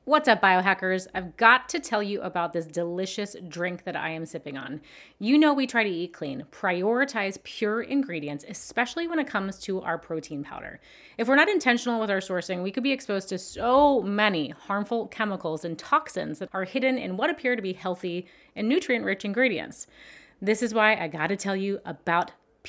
What's up, biohackers? I've got to tell you about this delicious drink that I am sipping on. You know we try to eat clean, prioritize pure ingredients, especially when it comes to our protein powder. If we're not intentional with our sourcing, we could be exposed to so many harmful chemicals and toxins that are hidden in what appear to be healthy and nutrient-rich ingredients. This is why I gotta tell you about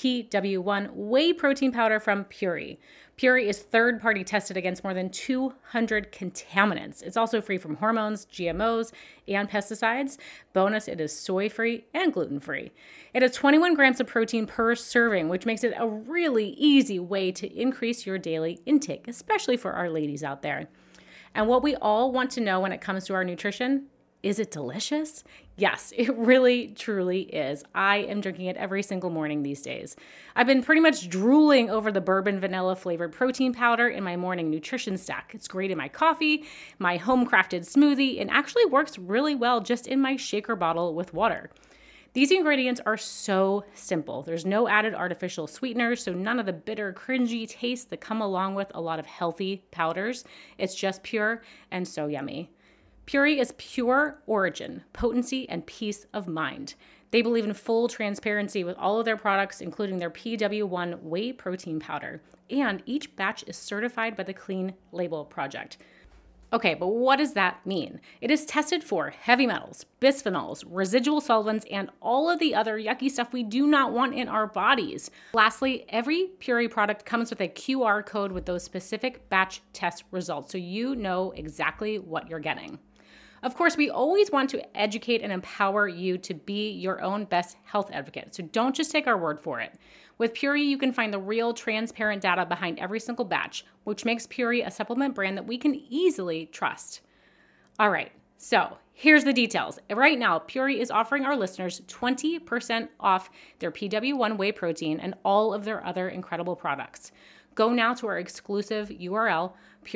PW1 whey protein powder from Puori. Puori is third-party tested against more than 200 contaminants. It's also free from hormones, GMOs, and pesticides. Bonus, it is soy-free and gluten-free. It has 21 grams of protein per serving, which makes it a really easy way to increase your daily intake, especially for our ladies out there. And what we all want to know when it comes to our nutrition, is it delicious? Yes, it really, truly is. I am drinking it every single morning these days. I've been pretty much drooling over the bourbon vanilla flavored protein powder in my morning nutrition stack. It's great in my coffee, my home crafted smoothie, and actually works really well just in my shaker bottle with water. These ingredients are so simple. There's no added artificial sweeteners, so none of the bitter, cringy tastes that come along with a lot of healthy powders. It's just pure and so yummy. Puori is pure origin, potency, and peace of mind. They believe in full transparency with all of their products, including their PW1 whey protein powder. And each batch is certified by the Clean Label Project. Okay, but what does that mean? It is tested for heavy metals, bisphenols, residual solvents, and all of the other yucky stuff we do not want in our bodies. Lastly, every Puori product comes with a QR code with those specific batch test results, so you know exactly what you're getting. Of course, we always want to educate and empower you to be your own best health advocate, so don't just take our word for it. With Puori, you can find the real, transparent data behind every single batch, which makes Puori a supplement brand that we can easily trust. All right, so here's the details. Right now, Puori is offering our listeners 20% off their PW1 whey protein and all of their other incredible products. Go now to our exclusive URL,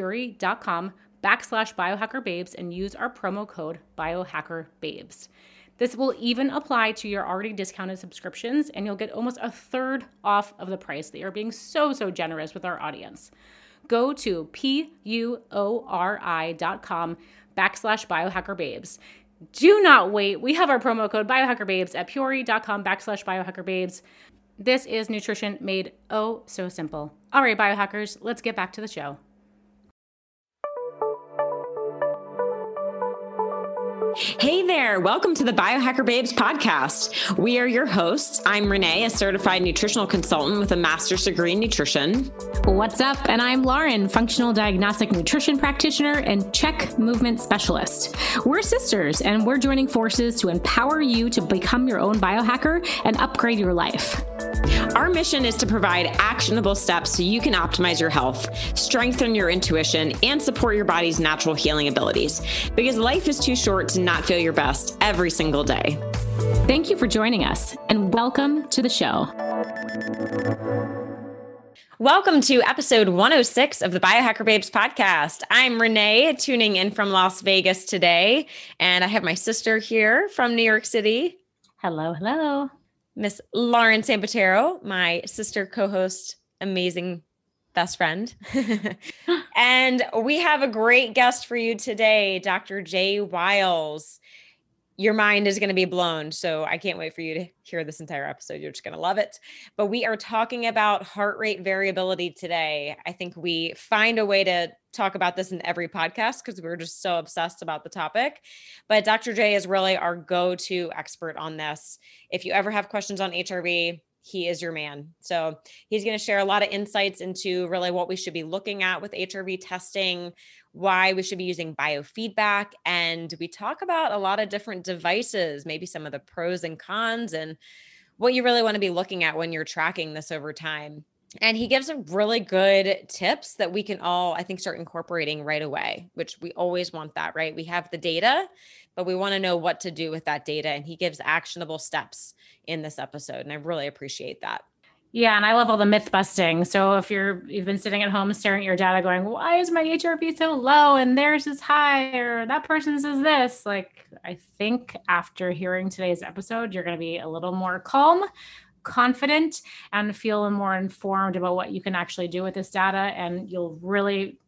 puori.com/biohackerbabes, and use our promo code biohackerbabes. This will even apply to your already discounted subscriptions, and you'll get almost a third off of the price. They are being so generous with our audience. Go to puori.com/biohackerbabes. Do not wait. We have our promo code biohackerbabes at puori.com/biohackerbabes. This is nutrition made oh so simple. All right, biohackers, let's get back to the show. Hey there, welcome to the Biohacker Babes podcast. We are your hosts. I'm Renee, a certified nutritional consultant with a master's degree in nutrition. What's up? And I'm Lauren, functional diagnostic nutrition practitioner and check movement specialist. We're sisters, and we're joining forces to empower you to become your own biohacker and upgrade your life. Our mission is to provide actionable steps so you can optimize your health, strengthen your intuition, and support your body's natural healing abilities. Because life is too short to not feel your best every single day. Thank you for joining us, and welcome to the show. Welcome to episode 106 of the Biohacker Babes podcast. I'm Renee, tuning in from Las Vegas today, and I have my sister here from New York City. Hello. Miss Lauren Sambatero, my sister, co-host, amazing best friend. And we have a great guest for you today, Dr. Jay Wiles. Your mind is going to be blown. So I can't wait for you to hear this entire episode. You're just going to love it. But we are talking about heart rate variability today. I think we find a way to talk about this in every podcast because we're just so obsessed about the topic. But Dr. Jay is really our go-to expert on this. If you ever have questions on HRV, he is your man. So he's going to share a lot of insights into really what we should be looking at with HRV testing, why we should be using biofeedback. And we talk about a lot of different devices, maybe some of the pros and cons, and what you really want to be looking at when you're tracking this over time. And he gives some really good tips that we can all, I think, start incorporating right away, which we always want that, right? We have the data, but we want to know what to do with that data. And he gives actionable steps in this episode. And I really appreciate that. Yeah, and I love all the myth busting. So if you've been sitting at home staring at your data going, why is my HRV so low and theirs is high, or that person says this, like, I think after hearing today's episode, you're going to be a little more calm, confident, and feel more informed about what you can actually do with this data. And you'll really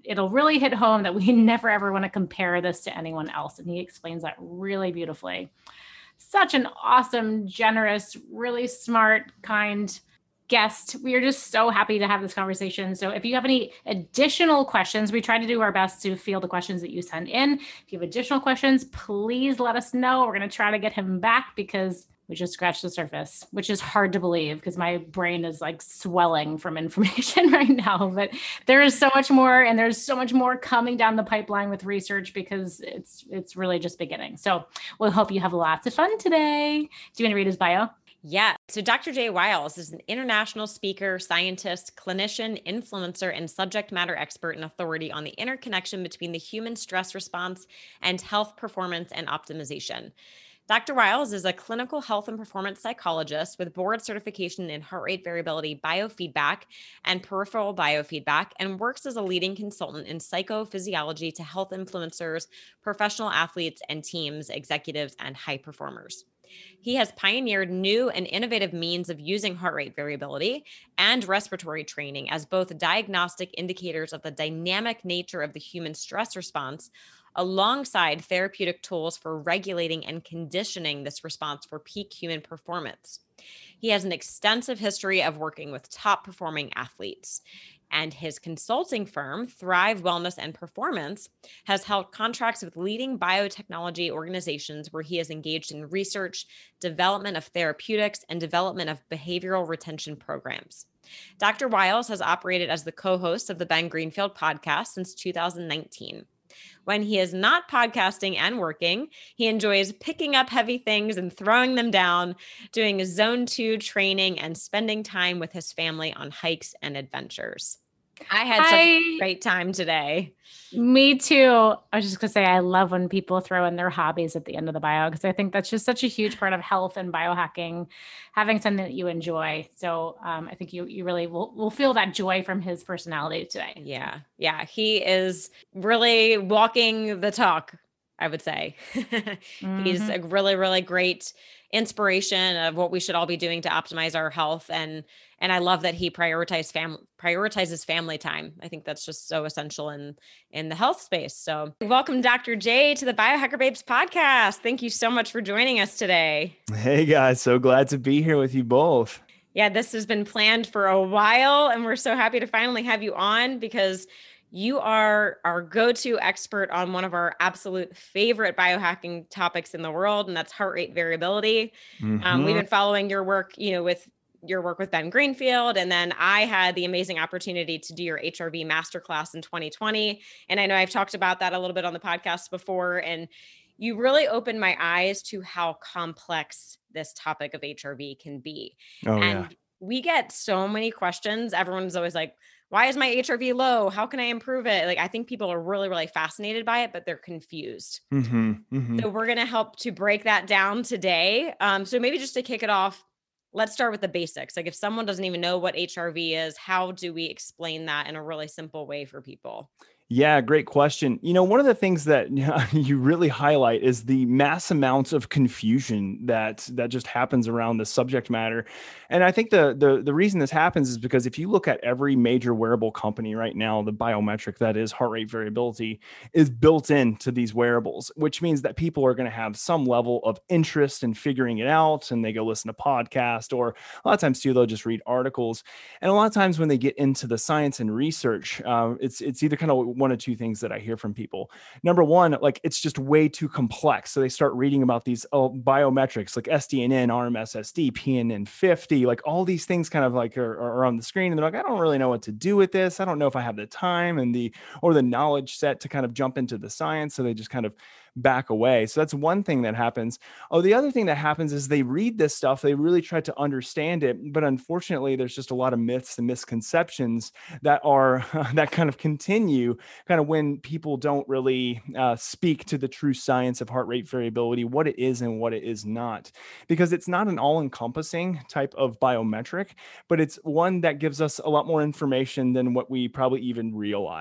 it'll really hit home that we never ever want to compare this to anyone else. And he explains that really beautifully. Such an awesome, generous, really smart, kind guest. We are just so happy to have this conversation. So if you have any additional questions, we try to do our best to field the questions that you send in. If you have additional questions, please let us know. We're going to try to get him back because we just scratched the surface, which is hard to believe because my brain is like swelling from information right now. But there is so much more, and there's so much more coming down the pipeline with research because it's really just beginning. So we'll hope you have lots of fun today. Do you want to read his bio? Yeah. So Dr. Jay Wiles is an international speaker, scientist, clinician, influencer, and subject matter expert and authority on the interconnection between the human stress response and health performance and optimization. Dr. Wiles is a clinical health and performance psychologist with board certification in heart rate variability biofeedback and peripheral biofeedback, and works as a leading consultant in psychophysiology to health influencers, professional athletes and teams, executives, and high performers. He has pioneered new and innovative means of using heart rate variability and respiratory training as both diagnostic indicators of the dynamic nature of the human stress response, alongside therapeutic tools for regulating and conditioning this response for peak human performance. He has an extensive history of working with top performing athletes. And his consulting firm, Thrive Wellness and Performance, has held contracts with leading biotechnology organizations where he has engaged in research, development of therapeutics, and development of behavioral retention programs. Dr. Wiles has operated as the co-host of the Ben Greenfield podcast since 2019. When he is not podcasting and working, he enjoys picking up heavy things and throwing them down, doing Zone 2 training, and spending time with his family on hikes and adventures. I had such a great time today. Me too. I was just going to say, I love when people throw in their hobbies at the end of the bio, because I think that's just such a huge part of health and biohacking, having something that you enjoy. So I think you really will feel that joy from his personality today. Yeah. Yeah. He is really walking the talk, I would say. He's a really, really great inspiration of what we should all be doing to optimize our health. And I love that he prioritizes family time. I think that's just so essential in the health space. So welcome, Dr. Jay, to the Biohacker Babes podcast. Thank you so much for joining us today. Hey guys, so glad to be here with you both. Yeah, this has been planned for a while, and we're so happy to finally have you on because you are our go-to expert on one of our absolute favorite biohacking topics in the world, and that's heart rate variability. We've been following your work, with your work with Ben Greenfield. And then I had the amazing opportunity to do your HRV masterclass in 2020. And I know I've talked about that a little bit on the podcast before. And you really opened my eyes to how complex this topic of HRV can be. We get so many questions. Everyone's always like, why is my HRV low? How can I improve it? Like, I think people are really, really fascinated by it, but they're confused. So we're going to help to break that down today. So maybe just to kick it off, let's start with the basics. Like if someone doesn't even know what HRV is, how do we explain that in a really simple way for people? Yeah, great question. One of the things that you really highlight is the mass amounts of confusion that just happens around the subject matter. And I think the reason this happens is because if you look at every major wearable company right now, the biometric that is heart rate variability is built into these wearables, which means that people are going to have some level of interest in figuring it out, and they go listen to podcasts, or a lot of times too, they'll just read articles. And a lot of times when they get into the science and research, it's either kind of one of two things that I hear from people. Number one, like it's just way too complex. So they start reading about these biometrics like SDNN, RMSSD, PNN50, like all these things kind of like are on the screen. And they're like, I don't really know what to do with this. I don't know if I have the time and the knowledge set to kind of jump into the science. So they just kind of back away. So that's one thing that happens. The other thing that happens is they read this stuff, they really try to understand it, but unfortunately there's just a lot of myths and misconceptions that are that kind of continue kind of when people don't really speak to the true science of heart rate variability, what it is and what it is not, because it's not an all-encompassing type of biometric, but it's one that gives us a lot more information than what we probably even realize.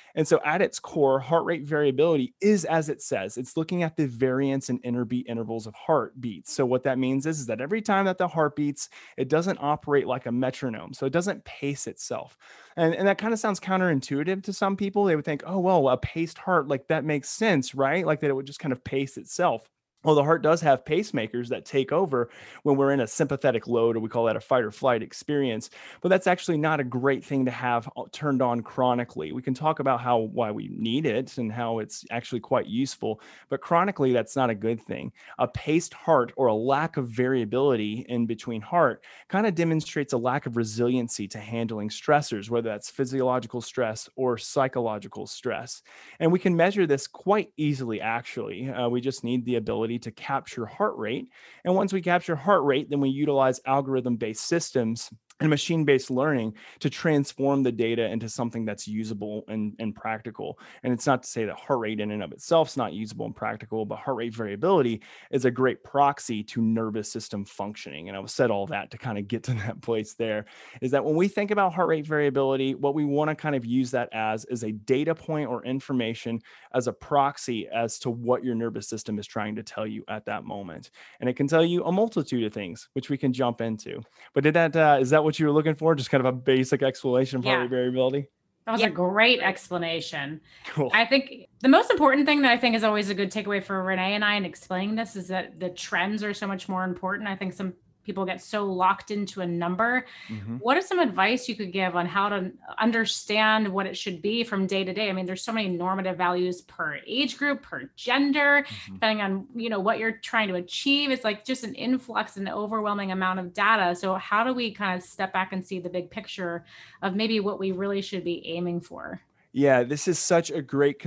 And so at its core, heart rate variability is as it says, it's looking at the variance in interbeat intervals of heartbeats. So what that means is that every time that the heart beats, it doesn't operate like a metronome. So it doesn't pace itself. And that kind of sounds counterintuitive to some people. They would think, oh, well, a paced heart, like that makes sense, right? Like that it would just kind of pace itself. Well, the heart does have pacemakers that take over when we're in a sympathetic load, or we call that a fight or flight experience. But that's actually not a great thing to have turned on chronically. We can talk about why we need it and how it's actually quite useful, but chronically, that's not a good thing. A paced heart, or a lack of variability in between heart, kind of demonstrates a lack of resiliency to handling stressors, whether that's physiological stress or psychological stress. And we can measure this quite easily, actually. We just need the ability to capture heart rate. And once we capture heart rate, then we utilize algorithm-based systems and machine-based learning to transform the data into something that's usable and practical. And it's not to say that heart rate in and of itself is not usable and practical, but heart rate variability is a great proxy to nervous system functioning. And I've said all that to kind of get to that place there, is that when we think about heart rate variability, what we want to kind of use that as is a data point or information as a proxy as to what your nervous system is trying to tell you at that moment. And it can tell you a multitude of things, which we can jump into. But is that what you were looking for? Just kind of a basic explanation of heart rate variability? That was a great explanation. Cool. I think the most important thing that I think is always a good takeaway for Renee and I in explaining this is that the trends are so much more important. I think some people get so locked into a number. Mm-hmm. What is some advice you could give on how to understand what it should be from day to day? I mean, there's so many normative values per age group, per gender, depending on, what you're trying to achieve. It's like just an influx and overwhelming amount of data. So how do we kind of step back and see the big picture of maybe what we really should be aiming for? Yeah, this is such a great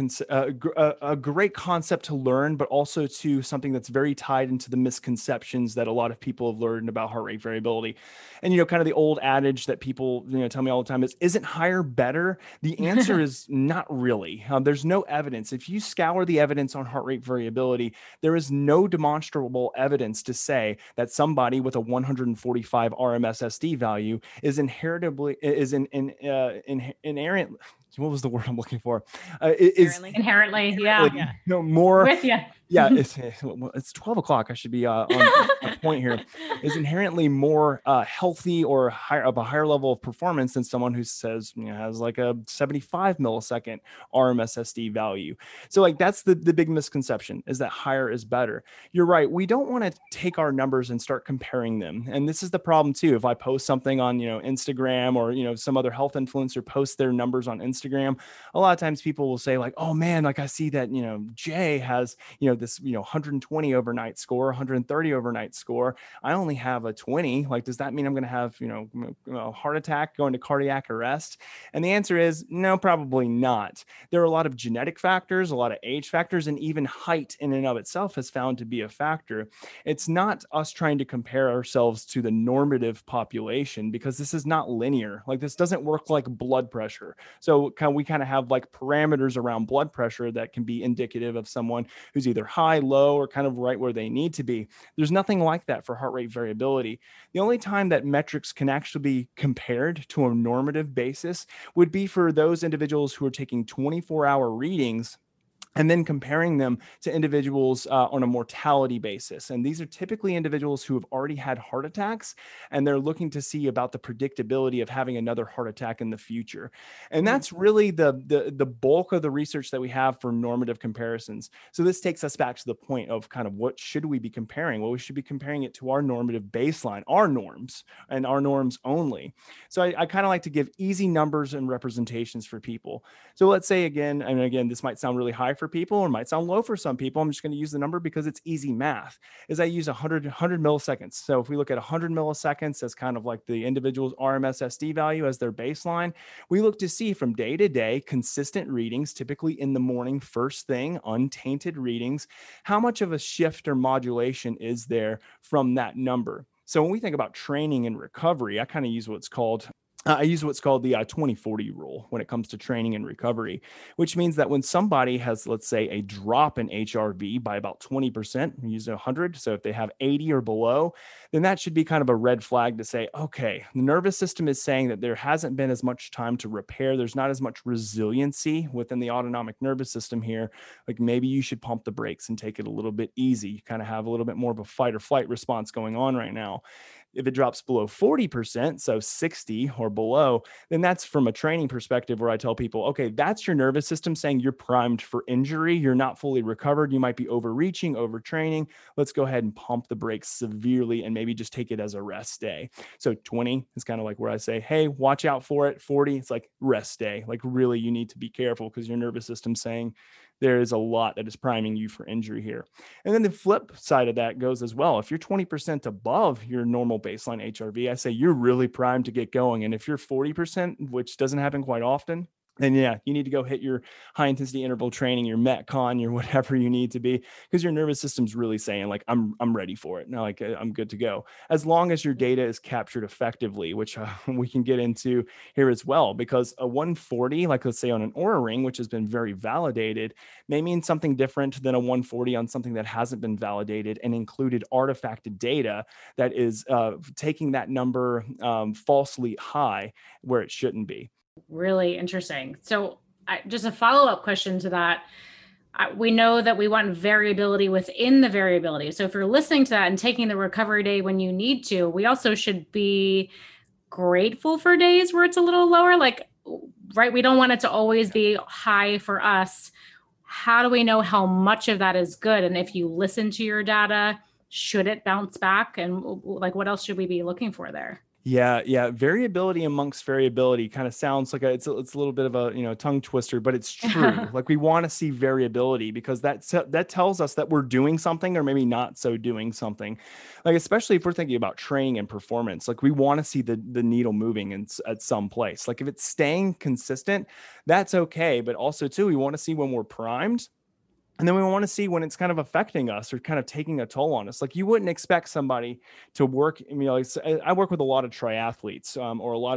great concept to learn, but also to something that's very tied into the misconceptions that a lot of people have learned about heart rate variability. And, kind of the old adage that people, tell me all the time is, isn't higher better? The answer is not really. There's no evidence. If you scour the evidence on heart rate variability, there is no demonstrable evidence to say that somebody with a 145 RMSSD value is inherently, inherent. What was the word I'm looking for? Inherently, yeah. More with you. Yeah, it's 12 o'clock. I should be on point here. Is inherently more healthy or of a higher level of performance than someone who says has like a 75 millisecond RMSSD value. So like that's the big misconception, is that higher is better. You're right. We don't want to take our numbers and start comparing them. And this is the problem too. If I post something on Instagram, or some other health influencer posts their numbers on Instagram, a lot of times people will say like, oh man, like I see that Jay has this 120 overnight score, 130 overnight score. I only have a 20. Like, does that mean I'm going to have a heart attack, going to cardiac arrest? And the answer is no, probably not. There are a lot of genetic factors, a lot of age factors, and even height in and of itself has found to be a factor. It's not us trying to compare ourselves to the normative population, because this is not linear. Like, this doesn't work like blood pressure. So we kind of have like parameters around blood pressure that can be indicative of someone who's either high, low, or kind of right where they need to be. There's nothing like that for heart rate variability. The only time that metrics can actually be compared to a normative basis would be for those individuals who are taking 24-hour readings and then comparing them to individuals on a mortality basis. And these are typically individuals who have already had heart attacks, and they're looking to see about the predictability of having another heart attack in the future. And that's really the bulk of the research that we have for normative comparisons. So this takes us back to the point of kind of what should we be comparing? Well, we should be comparing it to our normative baseline, our norms, and our norms only. So I kind of like to give easy numbers and representations for people. So let's say again, this might sound really high for people, or might sound low for some people. I'm just going to use the number because it's easy math. Is I use 100 milliseconds. So if we look at 100 milliseconds as kind of like the individual's RMSSD value as their baseline, we look to see from day to day consistent readings, typically in the morning, first thing, untainted readings, how much of a shift or modulation is there from that number. So when we think about training and recovery, I kind of use what's called I use what's called the 20-40 rule when it comes to training and recovery, which means that when somebody has, let's say, a drop in HRV by about 20%, we use 100. So if they have 80 or below, then that should be kind of a red flag to say, okay, the nervous system is saying that there hasn't been as much time to repair. There's not as much resiliency within the autonomic nervous system here. Like maybe you should pump the brakes and take it a little bit easy. You kind of have a little bit more of a fight or flight response going on right now. If it drops below 40%, so 60 or below, then that's from a training perspective where I tell people, okay, that's your nervous system saying you're primed for injury. You're not fully recovered. You might be overreaching, overtraining. Let's go ahead and pump the brakes severely and maybe just take it as a rest day. So 20 is kind of like where I say, hey, watch out for it. 40, it's like rest day. Like really, you need to be careful because your nervous system's saying there is a lot that is priming you for injury here. And then the flip side of that goes as well. If you're 20% above your normal baseline HRV, I say you're really primed to get going. And if you're 40%, which doesn't happen quite often, then yeah, you need to go hit your high intensity interval training, your Metcon, your whatever you need to be, because your nervous system's really saying like, I'm ready for it. Now, like I'm good to go. As long as your data is captured effectively, which we can get into here as well, because a 140, like let's say on an Oura ring, which has been very validated, may mean something different than a 140 on something that hasn't been validated and included artifacted data that is taking that number falsely high where it shouldn't be. Really interesting. So just a follow-up question to that. We know that we want variability within the variability. So if you're listening to that and taking the recovery day when you need to, we also should be grateful for days where it's a little lower. Like, right, we don't want it to always be high for us. How do we know how much of that is good? And if you listen to your data, should it bounce back? And like, what else should we be looking for there? Yeah. Variability amongst variability kind of sounds like it's a little bit of a tongue twister, but it's true. Like we want to see variability because that tells us that we're doing something or maybe not so doing something. Like especially if we're thinking about training and performance, like we want to see the needle moving at some place. Like if it's staying consistent, that's okay. But also too, we want to see when we're primed. And then we want to see when it's kind of affecting us or kind of taking a toll on us. Like you wouldn't expect somebody to work. I mean, like, I work with a lot of triathletes or a lot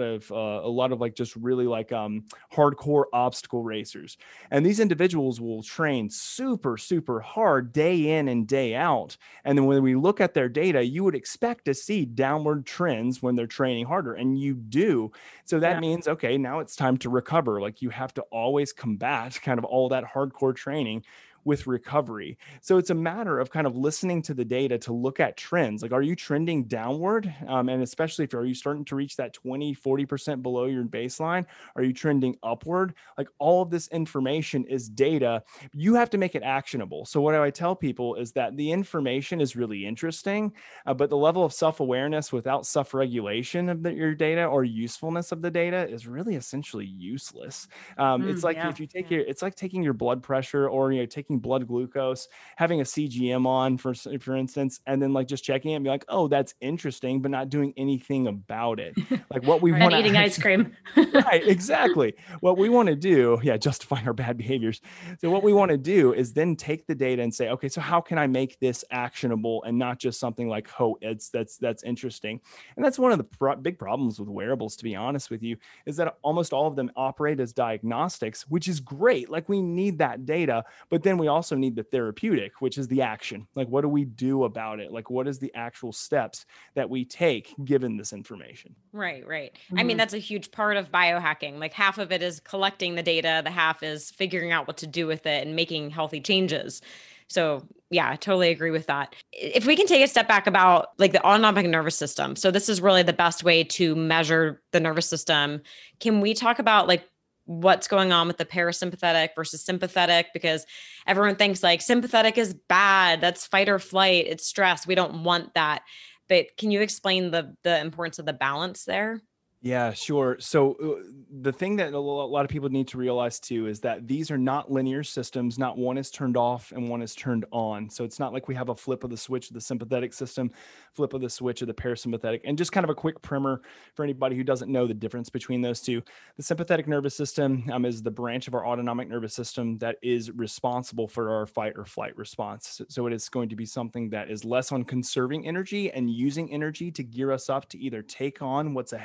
of like just really like hardcore obstacle racers. And these individuals will train super, super hard day in and day out. And then when we look at their data, you would expect to see downward trends when they're training harder. And you do. So that means, okay, now it's time to recover. Like you have to always combat kind of all that hardcore training with recovery. So it's a matter of kind of listening to the data to look at trends. Like, are you trending downward? And especially are you starting to reach that 20-40% below your baseline? Are you trending upward? Like all of this information is data. You have to make it actionable. So what I tell people is that the information is really interesting, but the level of self-awareness without self-regulation of your data or usefulness of the data is really essentially useless. It's like if you take it's like taking your blood pressure or taking blood glucose, having a CGM on for instance, and then like just checking it and be like, oh, that's interesting, but not doing anything about it. Like what we want eating ice cream. Right, exactly. What we want to do, justifying our bad behaviors. So what we want to do is then take the data and say, okay, so how can I make this actionable and not just something like, oh, that's interesting. And that's one of the big problems with wearables, to be honest with you, is that almost all of them operate as diagnostics, which is great. Like we need that data, but then we also need the therapeutic, which is the action. Like, what do we do about it? Like, what is the actual steps that we take given this information? Right. Mm-hmm. I mean, that's a huge part of biohacking. Like half of it is collecting the data. The half is figuring out what to do with it and making healthy changes. So yeah, I totally agree with that. If we can take a step back about like the autonomic nervous system. So this is really the best way to measure the nervous system. Can we talk about like what's going on with the parasympathetic versus sympathetic? Because everyone thinks like sympathetic is bad. That's fight or flight. It's stress. We don't want that. But can you explain the importance of the balance there? Yeah, sure. So the thing that a lot of people need to realize too is that these are not linear systems. Not one is turned off and one is turned on. So it's not like we have a flip of the switch of the sympathetic system, flip of the switch of the parasympathetic. And just kind of a quick primer for anybody who doesn't know the difference between those two. The sympathetic nervous system is the branch of our autonomic nervous system that is responsible for our fight or flight response. So it is going to be something that is less on conserving energy and using energy to gear us up to either take on what's ahead of us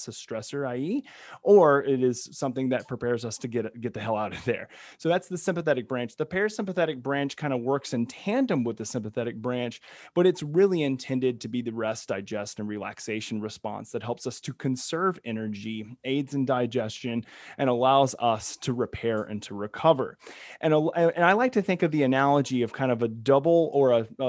us, a stressor, i.e., or it is something that prepares us to get the hell out of there. So that's the sympathetic branch. The parasympathetic branch kind of works in tandem with the sympathetic branch, but it's really intended to be the rest, digest, and relaxation response that helps us to conserve energy, aids in digestion, and allows us to repair and to recover. And I like to think of the analogy of kind of a double or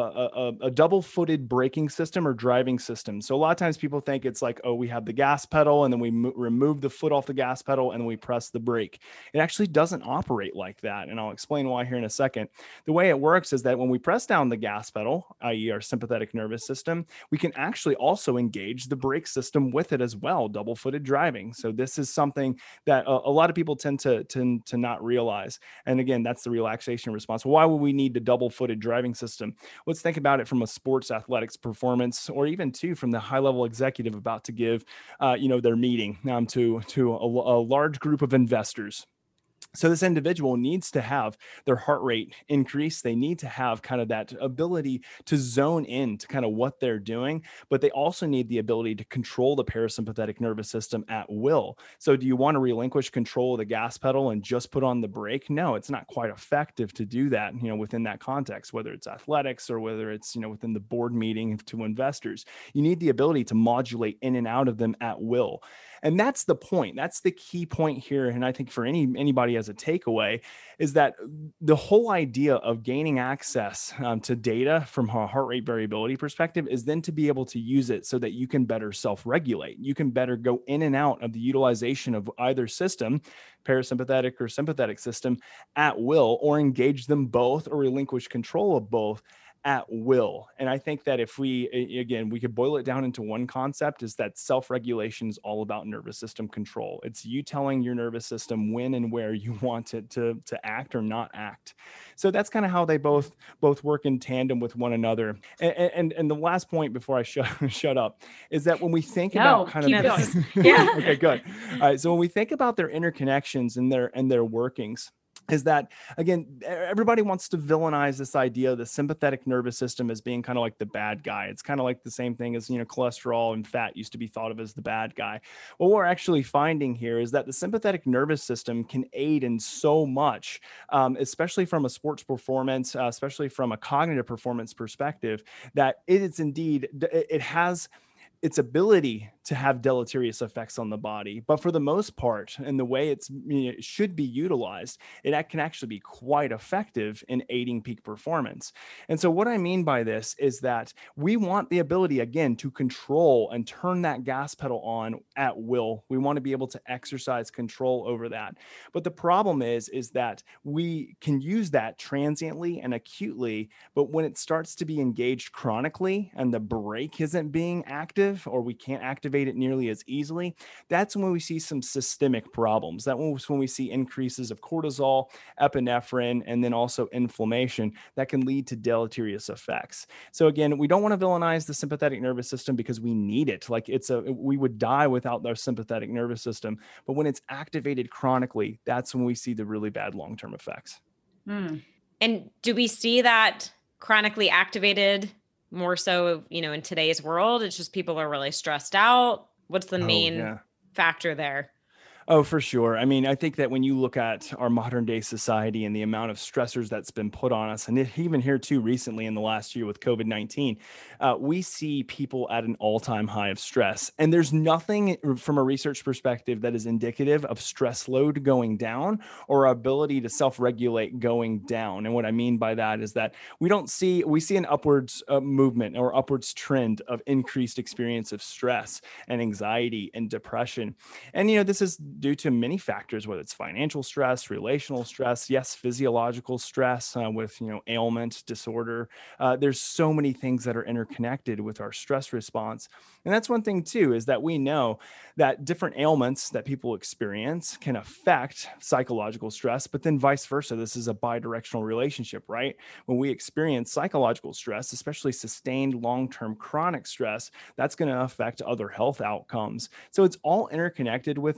a double-footed braking system or driving system. So a lot of times people think it's like, oh, we have the gas pedal and then we remove the foot off the gas pedal and then we press the brake. It actually doesn't operate like that. And I'll explain why here in a second. The way it works is that when we press down the gas pedal, i.e. our sympathetic nervous system, we can actually also engage the brake system with it as well, double-footed driving. So this is something that a lot of people tend to not realize. And again, that's the relaxation response. Why would we need the double-footed driving system? Let's think about it from a sports athletics performance, or even too from the high-level executive about to give, their meeting to a large group of investors. So this individual needs to have their heart rate increase. They need to have kind of that ability to zone in to kind of what they're doing, but they also need the ability to control the parasympathetic nervous system at will. So do you want to relinquish control of the gas pedal and just put on the brake? No, it's not quite effective to do that, within that context, whether it's athletics or whether it's, within the board meeting to investors. You need the ability to modulate in and out of them at will. And that's the point. That's the key point here. And I think for anybody as a takeaway is that the whole idea of gaining access to data from a heart rate variability perspective is then to be able to use it so that you can better self-regulate. You can better go in and out of the utilization of either system, parasympathetic or sympathetic system, at will, or engage them both or relinquish control of both at will. And I think that if we could boil it down into one concept, is that self-regulation is all about nervous system control. It's you telling your nervous system when and where you want it to act or not act. So that's kind of how they both work in tandem with one another. And the last point before I shut up is that when we think about kind of yeah. Okay, good. All right. So when we think about their interconnections and their workings, is that, again, everybody wants to villainize this idea of the sympathetic nervous system as being kind of like the bad guy. It's kind of like the same thing as, cholesterol and fat used to be thought of as the bad guy. What we're actually finding here is that the sympathetic nervous system can aid in so much, especially from a sports performance, especially from a cognitive performance perspective, that it has its ability to have deleterious effects on the body. But for the most part, and the way it should be utilized, it can actually be quite effective in aiding peak performance. And so what I mean by this is that we want the ability, again, to control and turn that gas pedal on at will. We want to be able to exercise control over that. But the problem is that we can use that transiently and acutely, but when it starts to be engaged chronically and the brake isn't being active, or we can't activate it nearly as easily, that's when we see some systemic problems. That's when we see increases of cortisol, epinephrine, and then also inflammation that can lead to deleterious effects. So again, we don't want to villainize the sympathetic nervous system because we need it. Like we would die without our sympathetic nervous system. But when it's activated chronically, that's when we see the really bad long-term effects. And do we see that chronically activated more so, in today's world? It's just people are really stressed out. What's the main factor there? Oh, for sure. I mean, I think that when you look at our modern day society and the amount of stressors that's been put on us, and even here too recently in the last year with COVID-19, we see people at an all-time high of stress. And there's nothing from a research perspective that is indicative of stress load going down or our ability to self-regulate going down. And what I mean by that is that we see an upwards movement or upwards trend of increased experience of stress and anxiety and depression. And, this is due to many factors, whether it's financial stress, relational stress, yes, physiological stress with, ailment, disorder. There's so many things that are interconnected with our stress response. And that's one thing too, is that we know that different ailments that people experience can affect psychological stress, but then vice versa. This is a bidirectional relationship, right? When we experience psychological stress, especially sustained long-term chronic stress, that's going to affect other health outcomes. So it's all interconnected with one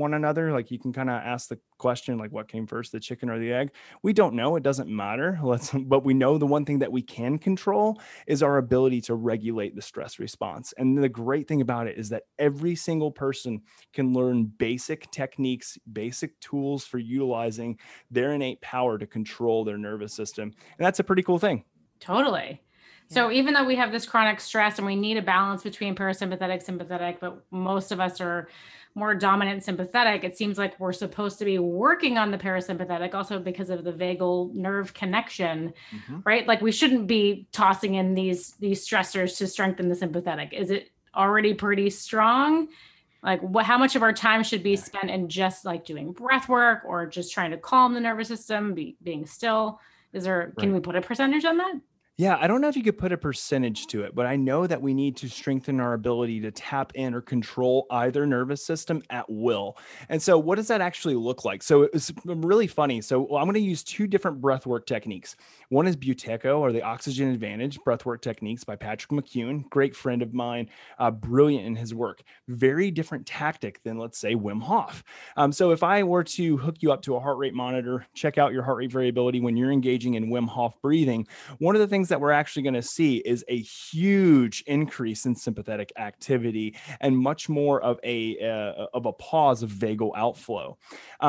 one another. Like you can kind of ask the question, like what came first, the chicken or the egg? We don't know. It doesn't matter. But we know the one thing that we can control is our ability to regulate the stress response. And the great thing about it is that every single person can learn basic techniques, basic tools for utilizing their innate power to control their nervous system. And that's a pretty cool thing. Totally. So even though we have this chronic stress and we need a balance between parasympathetic, sympathetic, but most of us are more dominant sympathetic, it seems like we're supposed to be working on the parasympathetic also because of the vagal nerve connection, right? Like we shouldn't be tossing in these stressors to strengthen the sympathetic. Is it already pretty strong? Like how much of our time should be spent in just like doing breath work or just trying to calm the nervous system, being still? Can we put a percentage on that? Yeah, I don't know if you could put a percentage to it, but I know that we need to strengthen our ability to tap in or control either nervous system at will. And so what does that actually look like? So it's really funny. So I'm going to use two different breathwork techniques. One is Buteyko, or the Oxygen Advantage breathwork techniques by Patrick McKeown, great friend of mine, brilliant in his work. Very different tactic than, let's say, Wim Hof. So if I were to hook you up to a heart rate monitor, check out your heart rate variability when you're engaging in Wim Hof breathing, one of the things that we're actually going to see is a huge increase in sympathetic activity and much more of a pause of vagal outflow.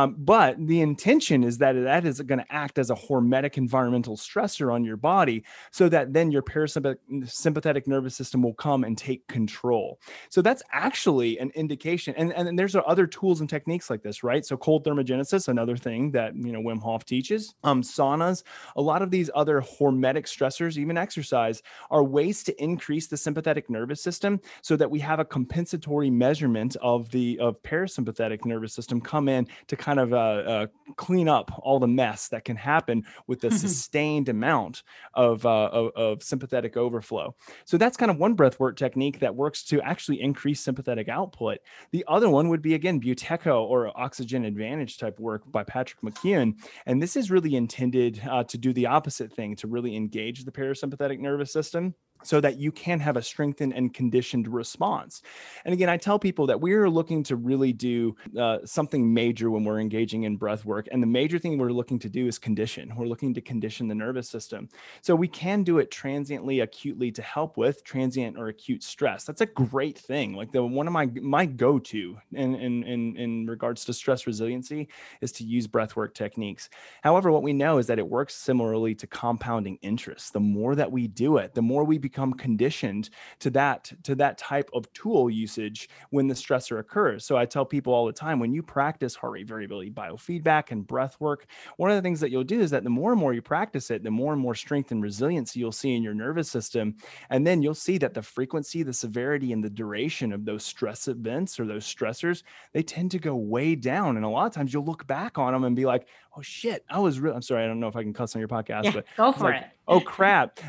But the intention is that is going to act as a hormetic environmental stressor on your body so that then your parasympathetic nervous system will come and take control. So that's actually an indication. And there's other tools and techniques like this, right? So cold thermogenesis, another thing that, Wim Hof teaches, saunas, a lot of these other hormetic stressors, even exercise, are ways to increase the sympathetic nervous system so that we have a compensatory measurement of parasympathetic nervous system come in to kind of clean up all the mess that can happen with the sustained amount of sympathetic overflow. So that's kind of one breathwork technique that works to actually increase sympathetic output. The other one would be, again, Buteyko, or Oxygen Advantage type work by Patrick McKeown. And this is really intended to do the opposite thing, to really engage the parasympathetic nervous system so that you can have a strengthened and conditioned response. And again, I tell people that we're looking to really do something major when we're engaging in breath work. And the major thing we're looking to do is condition. We're looking to condition the nervous system. So we can do it transiently, acutely, to help with transient or acute stress. That's a great thing. Like one of my go-to in regards to stress resiliency is to use breathwork techniques. However, what we know is that it works similarly to compounding interest. The more that we do it, the more we become conditioned to that type of tool usage when the stressor occurs. So I tell people all the time, when you practice heart rate variability, biofeedback, and breath work, one of the things that you'll do is that the more and more you practice it, the more and more strength and resiliency you'll see in your nervous system. And then you'll see that the frequency, the severity, and the duration of those stress events or those stressors, they tend to go way down. And a lot of times you'll look back on them and be like, oh shit, I'm sorry, I don't know if I can cuss on your podcast, but go for it. Oh crap.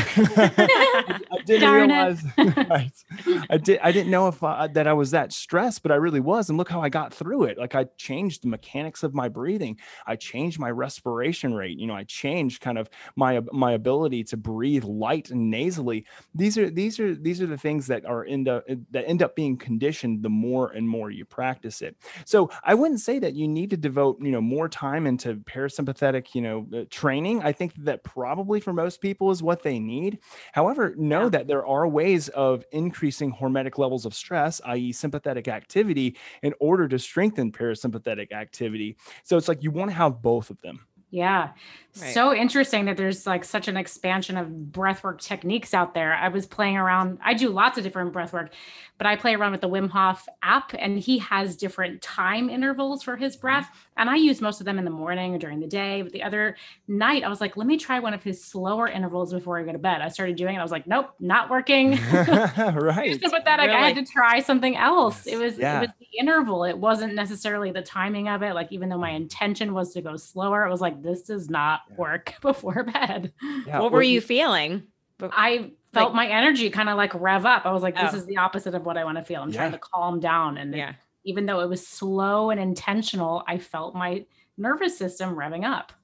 I didn't realize. Right. I didn't know if that I was that stressed, but I really was. And look how I got through it. Like I changed the mechanics of my breathing. I changed my respiration rate. I changed kind of my ability to breathe light and nasally. These are the things that end up being conditioned the more and more you practice it. So I wouldn't say that you need to devote, more time into parasympathetic, training. I think that probably for most people is what they need. However, know that there are ways of increasing hormetic levels of stress, i.e. sympathetic activity, in order to strengthen parasympathetic activity. So it's like you want to have both of them. Yeah. Right. So interesting that there's like such an expansion of breathwork techniques out there. I was playing around. I do lots of different breathwork, but I play around with the Wim Hof app, and he has different time intervals for his breath. And I use most of them in the morning or during the day. But the other night I was like, let me try one of his slower intervals before I go to bed. I started doing it. I was like, nope, not working. Right. Sympathetic. Really? I had to try something else. Yes. It was the interval. It wasn't necessarily the timing of it. Like, even though my intention was to go slower, I was like, this does not work before bed. Yeah. What were you feeling? I felt my energy kind of like rev up. I was like, this is the opposite of what I want to feel. I'm trying to calm down. And even though it was slow and intentional, I felt my nervous system revving up.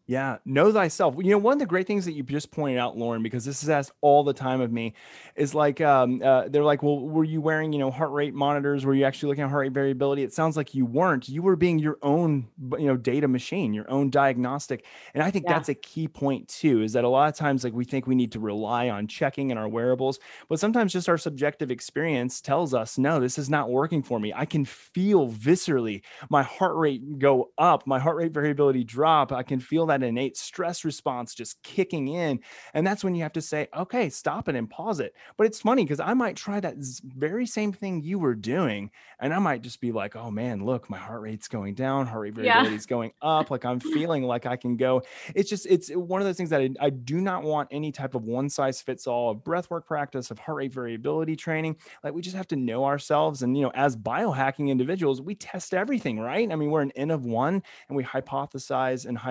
Yeah, know thyself. One of the great things that you just pointed out, Lauren, because this is asked all the time of me, is like they're like, well, were you wearing heart rate monitors? Were you actually looking at heart rate variability? It sounds like you weren't. You were being your own data machine, your own diagnostic. And I think Yeah. that's a key point too. Is that a lot of times like we think we need to rely on checking in our wearables, but sometimes just our subjective experience tells us, no, this is not working for me. I can feel viscerally my heart rate go up, my heart rate variability drop. I can feel that innate stress response just kicking in. And that's when you have to say, okay, stop it and pause it. But it's funny because I might try that very same thing you were doing. And I might just be like, oh man, look, my heart rate's going down, heart rate Yeah. variability is going up. Like I'm feeling like I can go. It's one of those things that I do not want any type of one size fits all of breathwork practice, of heart rate variability training. Like we just have to know ourselves. And, as biohacking individuals, we test everything, right? I mean, we're an N of one and we hypothesize and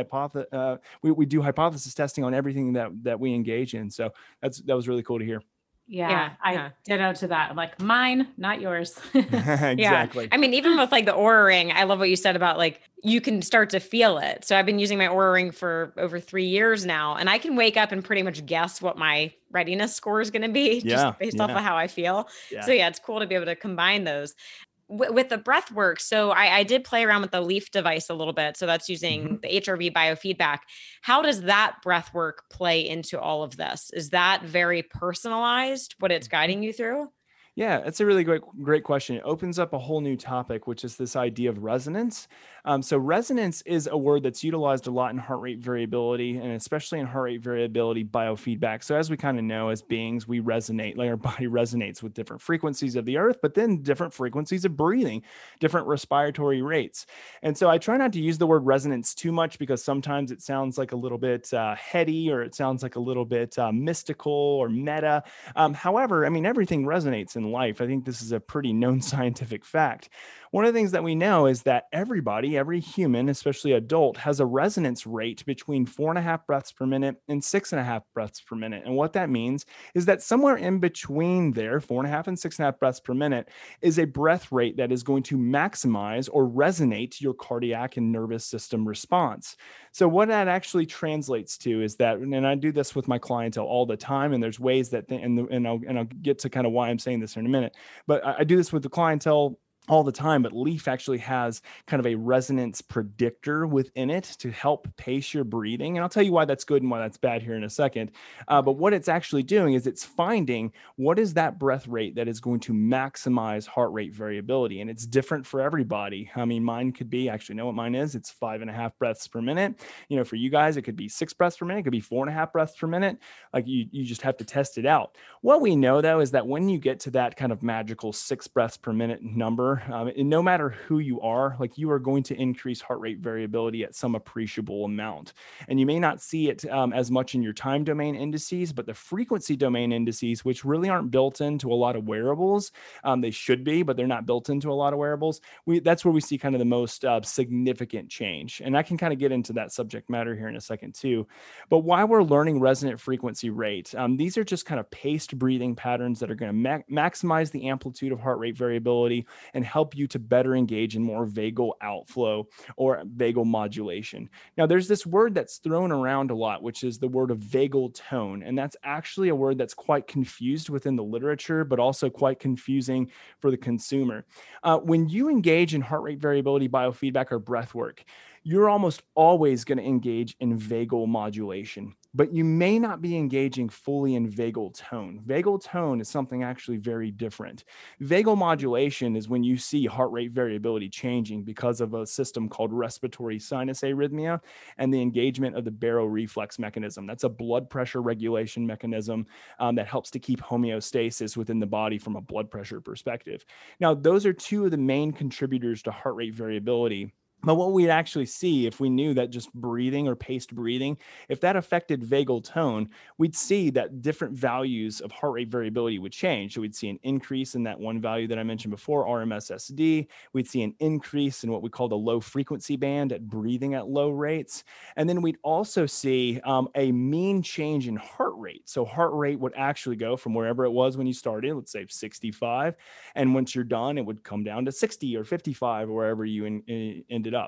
we do hypothesis testing on everything that we engage in. So that was really cool to hear. Yeah. I ditto to that. I'm like, mine, not yours. Yeah. Exactly. I mean, even with like the Aura Ring, I love what you said about like, you can start to feel it. So I've been using my Aura Ring for over 3 years now, and I can wake up and pretty much guess what my readiness score is going to be just Yeah. based off of how I feel. Yeah. So yeah, it's cool to be able to combine those. With the breath work, so I did play around with the Leaf device a little bit. So that's using Mhm. the HRV biofeedback. How does that breath work play into all of this? Is that very personalized, what it's guiding you through? Yeah, it's a really great question. It opens up a whole new topic, which is this idea of resonance. So resonance is a word that's utilized a lot in heart rate variability, and especially in heart rate variability biofeedback. So as we kind of know, as beings, we resonate, like our body resonates with different frequencies of the earth, but then different frequencies of breathing, different respiratory rates. And so I try not to use the word resonance too much because sometimes it sounds like a little bit heady, or it sounds like a little bit mystical or meta. However, I mean, everything resonates in life. I think this is a pretty known scientific fact. One of the things that we know is that everybody, every human, especially adult, has a resonance rate between 4.5 breaths per minute and 6.5 breaths per minute. And what that means is that somewhere in between there, 4.5 and 6.5 breaths per minute, is a breath rate that is going to maximize or resonate your cardiac and nervous system response. So what that actually translates to is that, and I do this with my clientele all the time, and there's ways that, and I'll get to kind of why I'm saying this in a minute, but I do this with the clientele all the time. But Leaf actually has kind of a resonance predictor within it to help pace your breathing. And I'll tell you why that's good and why that's bad here in a second. But what it's actually doing is it's finding what is that breath rate that is going to maximize heart rate variability. And it's different for everybody. I mean, mine could be, actually know what mine is. It's 5.5 breaths per minute. For you guys, it could be 6 breaths per minute. It could be 4.5 breaths per minute. Like you just have to test it out. What we know though, is that when you get to that kind of magical 6 breaths per minute number, and no matter who you are, like you are going to increase heart rate variability at some appreciable amount. And you may not see it as much in your time domain indices, but the frequency domain indices, which really aren't built into a lot of wearables, they should be, but they're not built into a lot of wearables. That's where we see kind of the most significant change. And I can kind of get into that subject matter here in a second too. But while we're learning resonant frequency rate, these are just kind of paced breathing patterns that are going to maximize the amplitude of heart rate variability and help you to better engage in more vagal outflow or vagal modulation. Now, there's this word that's thrown around a lot, which is the word of vagal tone. And that's actually a word that's quite confused within the literature, but also quite confusing for the consumer. When you engage in heart rate variability biofeedback or breath work, you're almost always going to engage in vagal modulation, but you may not be engaging fully in vagal tone. Vagal tone is something actually very different. Vagal modulation is when you see heart rate variability changing because of a system called respiratory sinus arrhythmia and the engagement of the baroreflex mechanism. That's a blood pressure regulation mechanism that helps to keep homeostasis within the body from a blood pressure perspective. Now, those are two of the main contributors to heart rate variability. But what we'd actually see if we knew that just breathing or paced breathing, if that affected vagal tone, we'd see that different values of heart rate variability would change. So we'd see an increase in that one value that I mentioned before, RMSSD. We'd see an increase in what we call the low frequency band at breathing at low rates. And then we'd also see a mean change in heart rate. So heart rate would actually go from wherever it was when you started, let's say 65. And once you're done, it would come down to 60 or 55 or wherever you ended up.